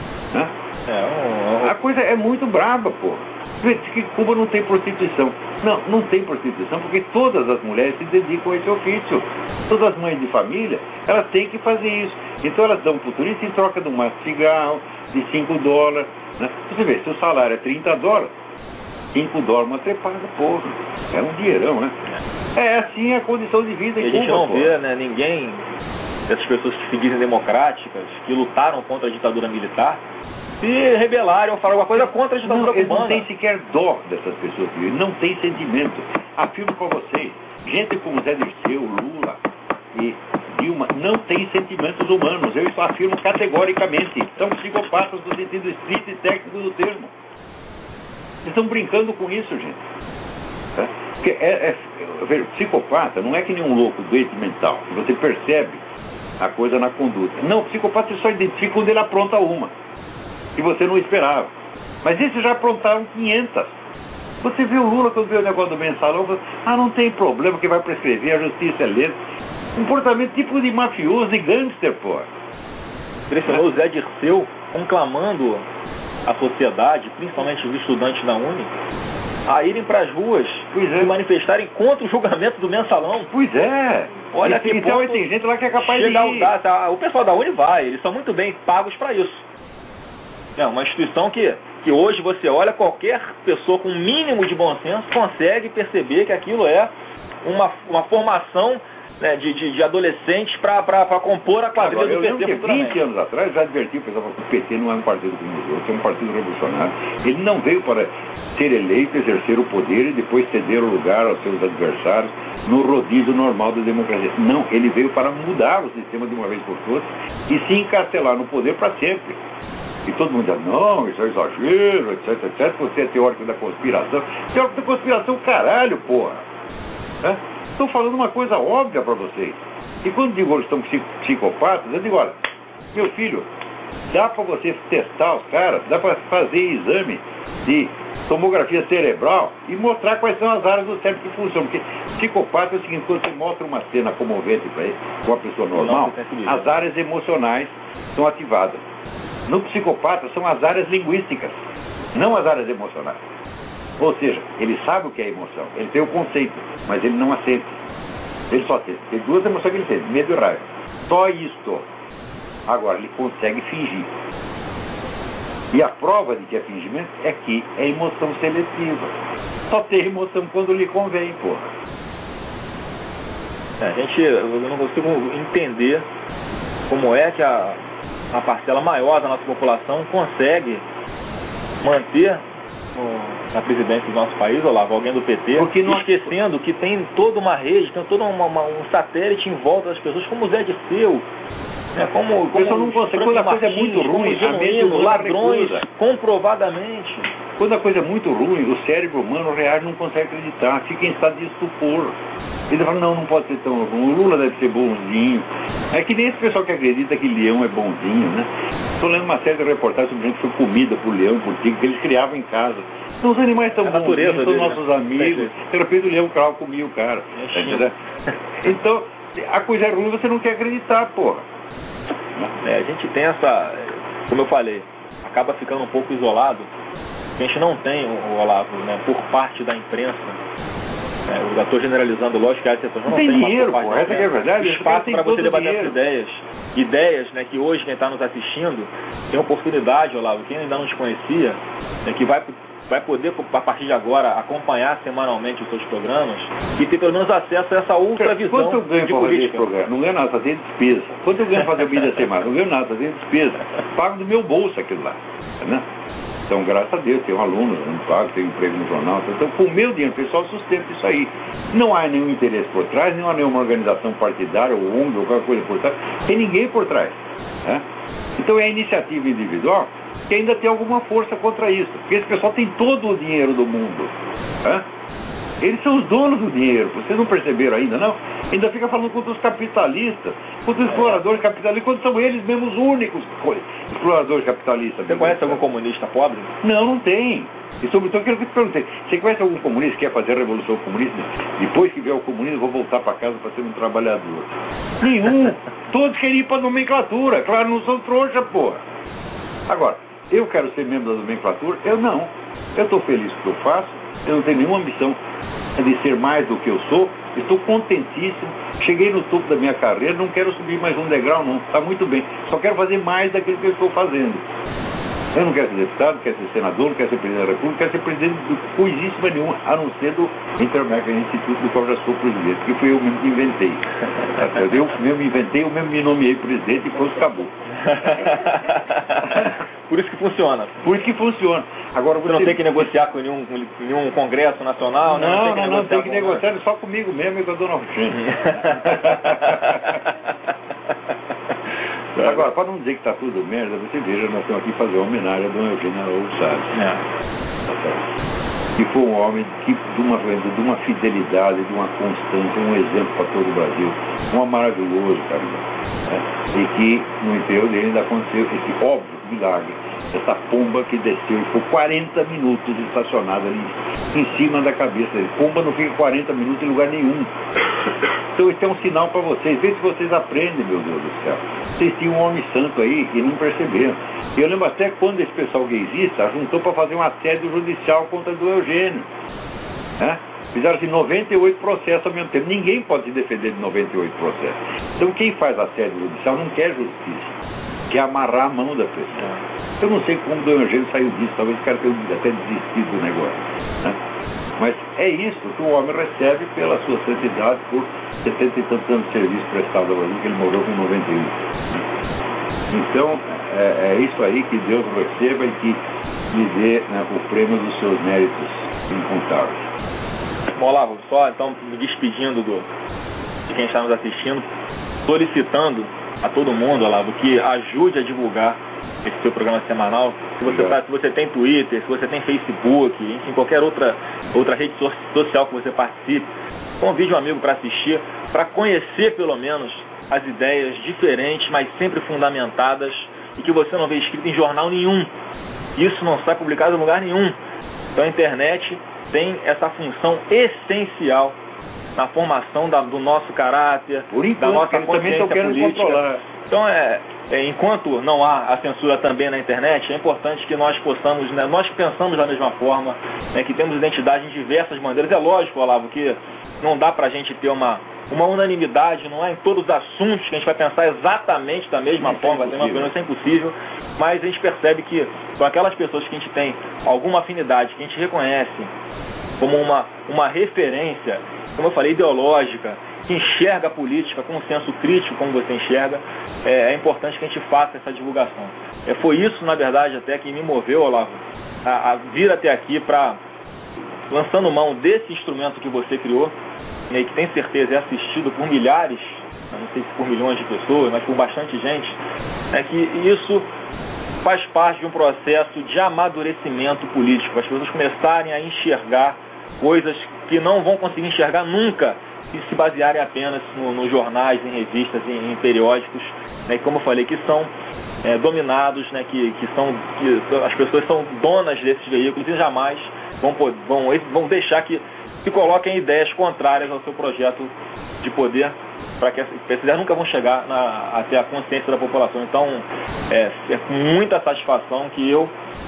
A coisa é muito braba, porra. Que Cuba não tem prostituição. Não tem prostituição porque todas as mulheres se dedicam a esse ofício. Todas as mães de família, elas têm que fazer isso. Então elas dão para o turista em troca de um maço de cigarro, de $5. Você vê, se o salário é $30, $5 uma trepada, porra. É um dinheirão, né? É assim a condição de vida em Cuba. A gente não vê, ninguém dessas pessoas que se dizem democráticas, que lutaram contra a ditadura militar, se rebelarem ou falar alguma coisa contra a ditadura cubana. Não tem sequer dó dessas pessoas, não tem sentimento. Afirmo para vocês, gente como Zé Dirceu, Lula e Dilma não tem sentimentos humanos. Eu isso afirmo categoricamente. São psicopatas no sentido estrito e técnico do termo. Vocês estão brincando com isso, gente. Porque psicopata não é que nem um louco doente mental, que você percebe a coisa na conduta. Não, psicopata você só identifica quando ele apronta uma que você não esperava. Mas esses já aprontaram 500. Você vê o Lula quando vê o negócio do mensalão, fala, não tem problema que vai prescrever, a justiça é lenta. Comportamento tipo de mafioso, de gangster, pô. Impressionou o Zé Dirceu conclamando a sociedade, principalmente os estudantes da Uni, a irem para as ruas e manifestarem contra o julgamento do mensalão. Pois é. Olha que então tem gente lá que é capaz de ir. O pessoal da Uni vai, eles são muito bem pagos para isso. É uma instituição que hoje você olha, qualquer pessoa com um mínimo de bom senso consegue perceber que aquilo é uma formação né, de adolescentes para compor a quadrilha do PT futuramente. 20 anos atrás já adverti o pessoal que o PT não é um partido como os outros, é um partido revolucionário. Ele não veio para ser eleito, exercer o poder e depois ceder o lugar aos seus adversários no rodízio normal da democracia. Não, ele veio para mudar o sistema de uma vez por todas e se encarcelar no poder para sempre. E todo mundo diz, não, isso é exagero, etc, etc. Você é teórico da conspiração. Teórico da conspiração, caralho, porra. Estou falando uma coisa óbvia para vocês. E quando digo que estão psicopatas, eu digo, olha, meu filho, dá para você testar os caras, dá para fazer exame de tomografia cerebral e mostrar quais são as áreas do cérebro que funcionam. Porque psicopata é o seguinte, quando você mostra uma cena comovente para ele, com uma pessoa normal, as áreas emocionais são ativadas. No psicopata são as áreas linguísticas, não as áreas emocionais. Ou seja, ele sabe o que é emoção, ele tem o conceito, mas ele não aceita. Ele só tem duas emoções que ele tem, medo e raiva. Só isto. Agora, ele consegue fingir. E a prova de que é fingimento é que é emoção seletiva. Só tem emoção quando lhe convém, porra. Eu não consigo entender como é que a parcela maior da nossa população consegue manter na presidência do nosso país, Olavo, alguém do PT, esquecendo que tem toda uma rede, tem todo um satélite em volta das pessoas, como o Zé Disseu, como não consegue, quando a coisa é muito ruim, ladrões, comprovadamente. Quando a coisa é muito ruim, o cérebro humano reage, não consegue acreditar, fica em estado de estupor. Ele fala, não pode ser tão ruim, o Lula deve ser bonzinho. É que nem esse pessoal que acredita que leão é bonzinho, né? Estou lendo uma série de reportagens sobre gente que foi comida por leão, por tigre, que eles criavam em casa. Então os animais são bonzinhos, são nossos amigos. De repente o leão cravo comia o cara. Então, a coisa é ruim, você não quer acreditar, porra. A gente tem essa, como eu falei, acaba ficando um pouco isolado. A gente não tem, Olavo, né, por parte da imprensa, eu já estou generalizando, lógico que as pessoas não tem dinheiro, pô, essa que é verdade. Espaço para você debater essas ideias, né, que hoje quem está nos assistindo tem oportunidade, Olavo, quem ainda não te conhecia, que vai poder, a partir de agora, acompanhar semanalmente os seus programas e ter pelo menos acesso a essa outra visão. Quanto eu ganho para fazer esse programa? Não ganho nada, fazer despesa. Quanto eu ganho para fazer o mídia semana? Não ganho nada, fazer despesa. Pago do meu bolso aquilo lá, né? Então, graças a Deus, tenho alunos, não pago, tenho emprego no jornal. Então, com o meu dinheiro pessoal, sustento isso aí. Não há nenhum interesse por trás, não há nenhuma organização partidária ou ONG ou qualquer coisa por trás. Tem ninguém por trás, né? Então, é a iniciativa individual que ainda tem alguma força contra isso. Porque esse pessoal tem todo o dinheiro do mundo, né? Eles são os donos do dinheiro. Vocês não perceberam ainda, não? Ainda fica falando contra os capitalistas, contra os exploradores capitalistas, quando são eles mesmos os únicos exploradores capitalistas. Você conhece algum comunista pobre? Não tem. E sobretudo aquilo que eu te perguntei. Você conhece algum comunista que quer fazer a revolução comunista? Depois que vier o comunismo, vou voltar para casa para ser um trabalhador. Nenhum. Todos querem ir para a nomenclatura. Claro, não são trouxa, porra. Agora, eu quero ser membro da nomenclatura? Eu não. Eu estou feliz com o que eu faço. Eu não tenho nenhuma ambição de ser mais do que eu sou. Estou contentíssimo. Cheguei no topo da minha carreira. Não quero subir mais um degrau, não. Está muito bem. Só quero fazer mais daquilo que eu estou fazendo. Eu não quero ser deputado, não quero ser senador, não quero ser presidente da República, não quero ser presidente de coisíssima nenhuma, a não ser do Inter-American Institute, do qual eu já sou presidente, que fui eu mesmo que inventei. Eu mesmo inventei, eu mesmo me nomeei presidente e pronto, acabou. Por isso que funciona. Por isso que funciona. Agora, você não tem que negociar com nenhum congresso nacional, né? Não tem que negociar só comigo mesmo e com a dona Roxane. Agora, para não dizer que está tudo merda, você veja, nós estamos aqui fazer uma homenagem a Dona Eugênia Araújo Salles. Que foi um homem de uma fidelidade, de uma constância, um exemplo para todo o Brasil. Um maravilhoso, cara. E que no interior dele ainda aconteceu esse óbvio milagre. Essa pomba que desceu e ficou 40 minutos estacionada ali em cima da cabeça dele. Pomba não fica 40 minutos em lugar nenhum. Então isso é um sinal para vocês. Vê se vocês aprendem, meu Deus do céu. Vocês tinham um homem santo aí e não perceberam. Eu lembro até quando esse pessoal gaysista juntou para fazer um assédio judicial contra o Eugênio. Né? Fizeram assim 98 processos ao mesmo tempo. Ninguém pode se defender de 98 processos. Então quem faz assédio judicial não quer justiça. Quer amarrar a mão da pessoa. Eu não sei como o Dom Eugênio saiu disso. Talvez o cara tenha até desistido do negócio. Né? Mas é isso que o homem recebe pela sua santidade por 70 e tantos anos de serviço prestado ao Brasil, que ele morreu com 91. Então, é isso aí, que Deus receba e que lhe dê, né, o prêmio dos seus méritos incontáveis. Bom, Olavo, só então me despedindo de quem está nos assistindo, solicitando a todo mundo, Olavo, que ajude a divulgar esse seu programa semanal. Se você tem Twitter, se você tem Facebook, enfim, qualquer outra rede social que você participe, convide um amigo para assistir, para conhecer pelo menos as ideias diferentes, mas sempre fundamentadas, e que você não vê escrito em jornal nenhum. Isso não está publicado em lugar nenhum. Então a internet tem essa função essencial na formação do nosso caráter, da nossa consciência política. Controlar. Então enquanto não há a censura também na internet, é importante que nós possamos, né, nós que pensamos da mesma forma, né, que temos identidade em diversas maneiras. É lógico, Olavo, que não dá para a gente ter uma unanimidade, não é em todos os assuntos que a gente vai pensar exatamente da mesma forma, isso é impossível, mas a gente percebe que com aquelas pessoas que a gente tem alguma afinidade, que a gente reconhece como uma referência, como eu falei, ideológica, que enxerga a política com um senso crítico, como você enxerga, é importante que a gente faça essa divulgação. Foi isso, na verdade, até que me moveu, Olavo, a vir até aqui para, lançando mão desse instrumento que você criou, e que tem certeza é assistido por milhares, não sei se por milhões de pessoas, mas por bastante gente, é que isso faz parte de um processo de amadurecimento político. As pessoas começarem a enxergar coisas que não vão conseguir enxergar nunca se se basearem apenas nos jornais, em revistas, em periódicos, né, como eu falei, que são dominados, né, que as pessoas são donas desses veículos e jamais vão deixar que se coloquem ideias contrárias ao seu projeto de poder, para que essas ideias nunca vão chegar até a consciência da população. Então, é com muita satisfação que eu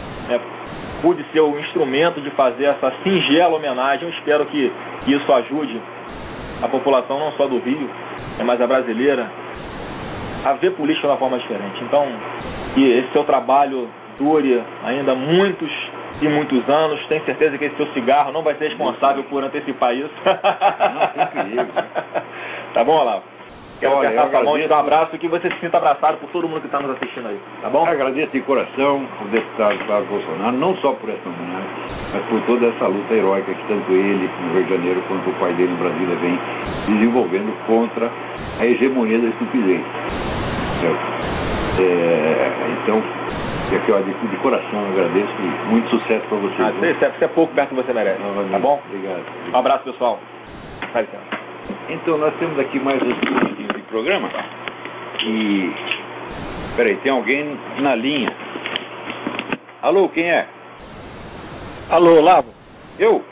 pude ser o instrumento de fazer essa singela homenagem. Eu espero que isso ajude a população, não só do Rio, mas a brasileira, a ver política de uma forma diferente. Então, que esse seu trabalho dure ainda muitos e muitos anos. Tenho certeza que esse seu cigarro não vai ser responsável por antecipar isso. Não, tem perigo. Tá bom, Olavo? Quero apertar sua mão e te dar um abraço e que você se sinta abraçado por todo mundo que está nos assistindo aí. Tá bom? Agradeço de coração ao deputado Flávio Bolsonaro, não só por essa homenagem, mas por toda essa luta heróica que tanto ele no Rio de Janeiro quanto o pai dele em Brasília vem desenvolvendo contra a hegemonia da estupidez. Então, aqui, ó, de coração eu agradeço e muito sucesso para vocês. Você é pouco perto que você merece. Tá bom? Obrigado. Um abraço, pessoal. Vai licença. Então, nós temos aqui mais uns minutinhos de programa. E... Peraí, tem alguém na linha. Alô, quem é? Alô, Olavo? Eu?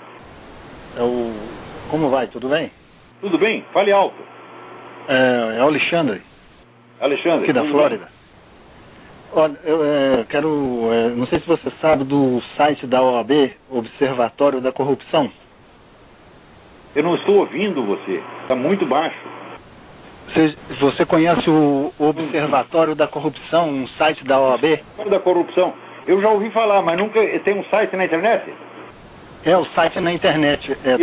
Como vai? Tudo bem? Tudo bem? Fale alto. É o Alexandre. Alexandre. Aqui da Flórida. Bem? Olha, eu quero... não sei se você sabe do site da OAB, Observatório da Corrupção. Eu não estou ouvindo você. Está muito baixo. Você conhece o Observatório da Corrupção, um site da OAB? Da corrupção. Eu já ouvi falar, mas nunca... Tem um site na internet? É, o site na internet. É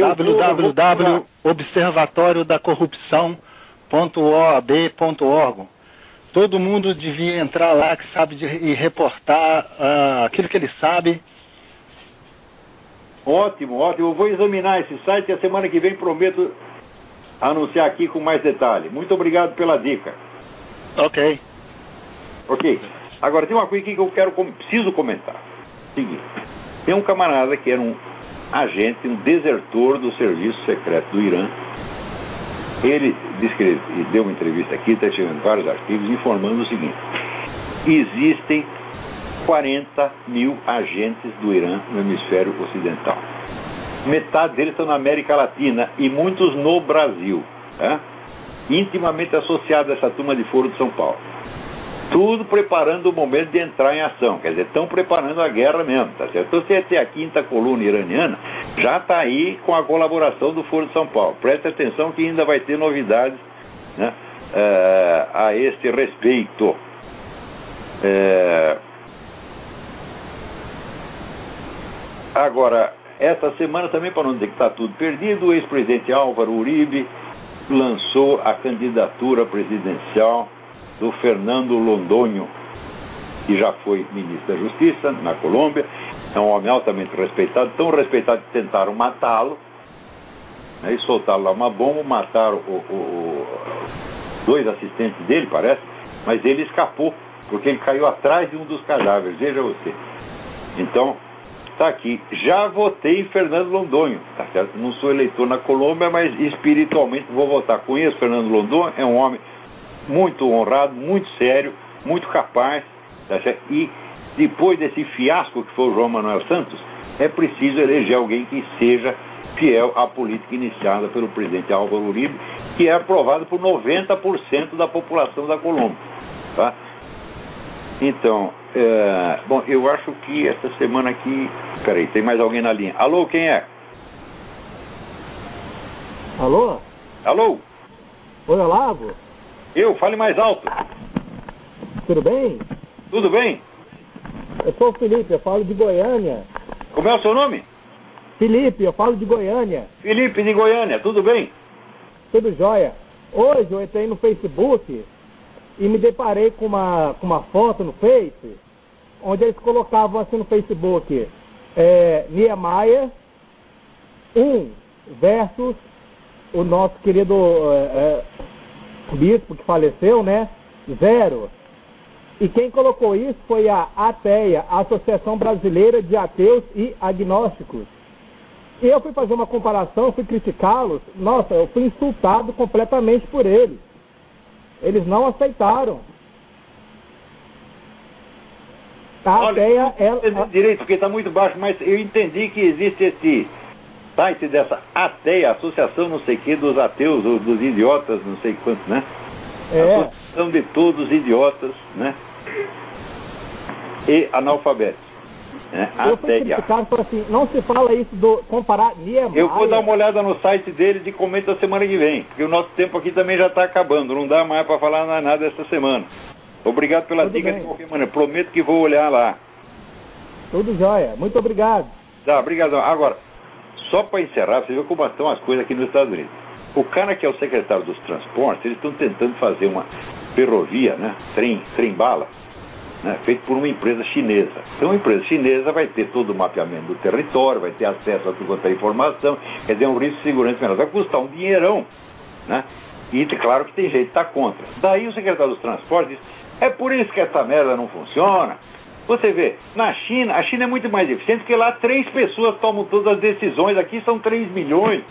www.observatoriodacorrupção.oab.org. Todo mundo devia entrar lá que sabe e reportar aquilo que ele sabe. Ótimo, ótimo. Eu vou examinar esse site e a semana que vem prometo anunciar aqui com mais detalhe. Muito obrigado pela dica. Ok. Ok. Agora tem uma coisa aqui que eu preciso comentar. Seguinte, tem um camarada que era um agente, um desertor do serviço secreto do Irã. Ele deu uma entrevista aqui, está tirando vários artigos, informando o seguinte: existem 40 mil agentes do Irã no hemisfério ocidental. Metade deles estão na América Latina e muitos no Brasil, tá? Intimamente associados a essa turma de Foro de São Paulo. Tudo preparando o momento de entrar em ação. Quer dizer, estão preparando a guerra mesmo, tá certo? Então, você tem a quinta coluna iraniana, já está aí com a colaboração do Foro de São Paulo. Preste atenção que ainda vai ter novidades, né, a este respeito. Agora, essa semana também, para não dizer que está tudo perdido, o ex-presidente Álvaro Uribe lançou a candidatura presidencial do Fernando Londoño, que já foi ministro da Justiça na Colômbia. É um homem altamente respeitado, tão respeitado que tentaram matá-lo, né, e soltaram lá uma bomba, mataram dois assistentes dele, parece, mas ele escapou, porque ele caiu atrás de um dos cadáveres, veja você. Então, está aqui, já votei em Fernando Londoño, tá certo? Não sou eleitor na Colômbia, mas espiritualmente vou votar. Conheço Fernando Londoño, é um homem muito honrado, muito sério, muito capaz, tá certo? E depois desse fiasco que foi o João Manuel Santos, é preciso eleger alguém que seja fiel à política iniciada pelo presidente Álvaro Uribe, que é aprovado por 90% da população da Colômbia, tá? Então, bom, eu acho que essa semana aqui... Peraí, tem mais alguém na linha. Alô, quem é? Alô? Alô? Oi, Olavo? Eu, fale mais alto. Tudo bem? Tudo bem? Eu sou o Felipe, eu falo de Goiânia. Como é o seu nome? Felipe, eu falo de Goiânia. Felipe de Goiânia, tudo bem? Tudo jóia. Hoje eu entrei no Facebook e me deparei com uma foto no Face, onde eles colocavam assim no Facebook, Niemeyer 1 versus o nosso querido bispo que faleceu, né? 0. E quem colocou isso foi a ATEA, a Associação Brasileira de Ateus e Agnósticos. E eu fui fazer uma comparação, fui criticá-los. Nossa, eu fui insultado completamente por eles. Eles não aceitaram. A ATEA... Direito, porque está muito baixo, mas eu entendi que existe esse site dessa ATEA, Associação não sei o que, dos ateus, ou dos idiotas, não sei quantos, né? Associação de todos os idiotas, né? E analfabetos. Né? Eu fui criticado, falei assim, não se fala isso do comparar Niemeyer. Eu vou dar uma olhada no site deles e comento a semana que vem, porque o nosso tempo aqui também já está acabando, não dá mais para falar nada essa semana. Obrigado pela dica de qualquer maneira, prometo que vou olhar lá. Tudo jóia, muito obrigado. Tá, obrigadão. Agora, só para encerrar, você viu como estão as coisas aqui nos Estados Unidos. O cara que é o secretário dos transportes, eles estão tentando fazer uma ferrovia, né, trem-bala, né, feito por uma empresa chinesa. Então a empresa chinesa vai ter todo o mapeamento do território, vai ter acesso a tudo quanto é informação, quer dizer, um risco de segurança menor. Vai custar um dinheirão, né? E claro que tem gente que está contra. Daí o secretário dos transportes diz, é por isso que essa merda não funciona. Você vê, na China, a China é muito mais eficiente, porque lá 3 pessoas tomam todas as decisões, aqui são 3 milhões.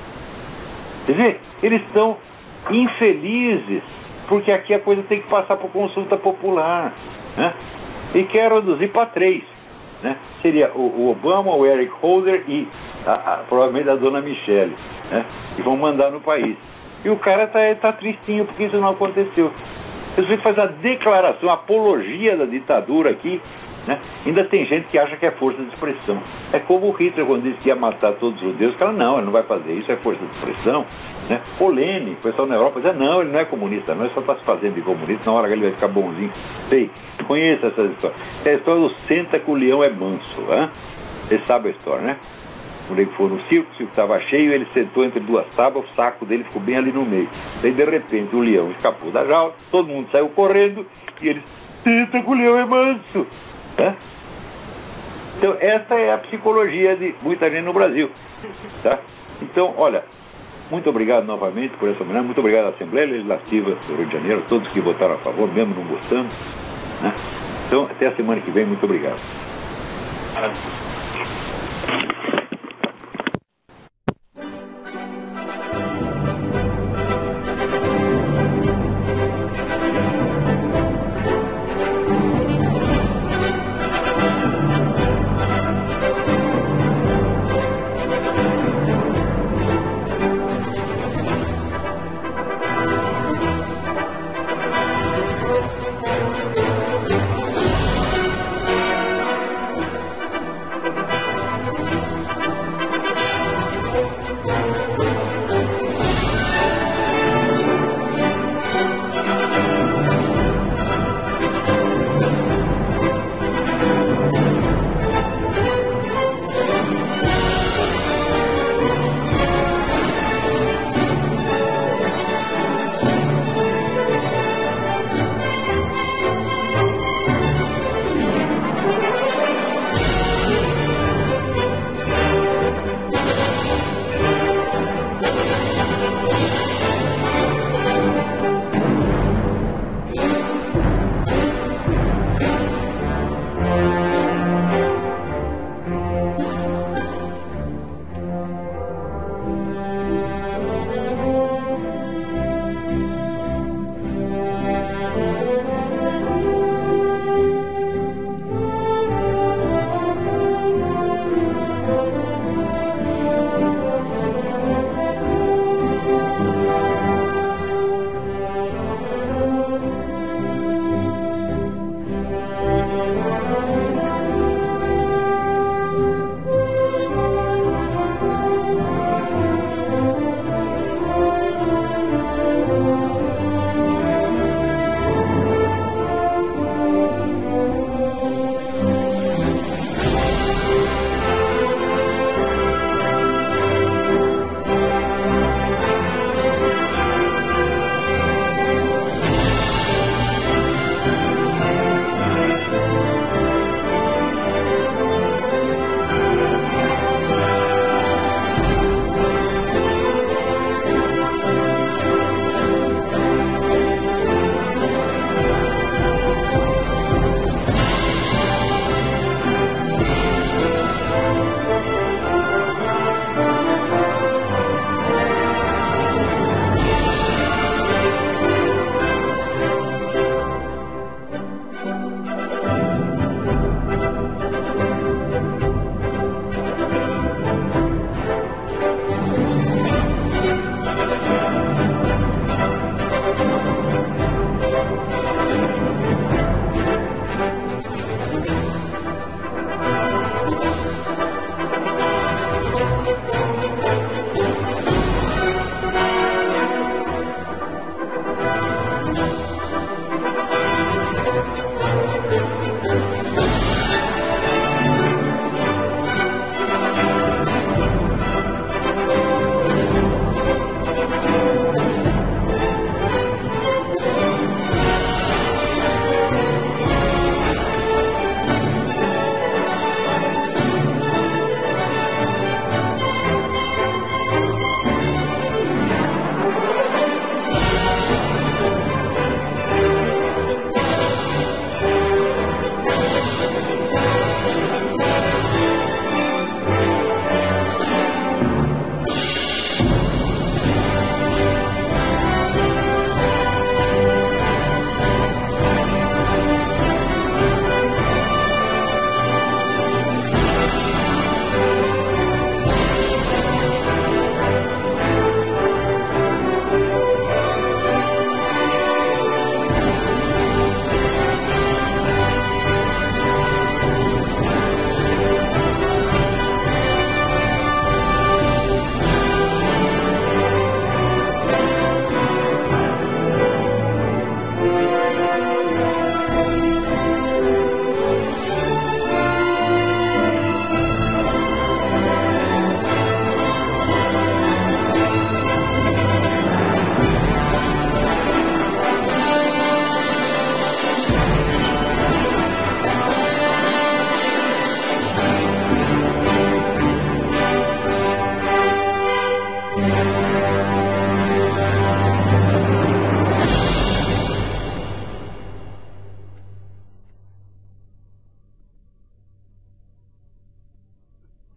Quer dizer, eles estão infelizes, porque aqui a coisa tem que passar por consulta popular, né? E quer reduzir para 3, né? Seria o Obama, o Eric Holder e provavelmente a dona Michelle, né? Que vão mandar no país. E o cara tá tristinho porque isso não aconteceu. Eles vão fazer a declaração, a apologia da ditadura aqui, né? Ainda tem gente que acha que é força de expressão. É como o Hitler quando disse que ia matar todos os judeus. O cara, não, ele não vai fazer isso, é força de expressão, né? O Lenin, o pessoal na Europa dizia, não, ele não é comunista, não, ele só está se fazendo de comunista, na hora que ele vai ficar bonzinho. Sei, conheça essa história. É a história do senta que o leão é manso, né? Você sabe a história, né? Quando ele foi no circo, o circo estava cheio, ele sentou entre 2 tábuas, o saco dele ficou bem ali no meio. Daí, de repente, o leão escapou da jaula, todo mundo saiu correndo, e ele, senta que o leão é manso. Tá? Então, essa é a psicologia de muita gente no Brasil. Tá? Então, olha, muito obrigado novamente por essa homenagem, muito obrigado à Assembleia Legislativa do Rio de Janeiro, todos que votaram a favor, mesmo não gostando. Né? Então, até a semana que vem, muito obrigado.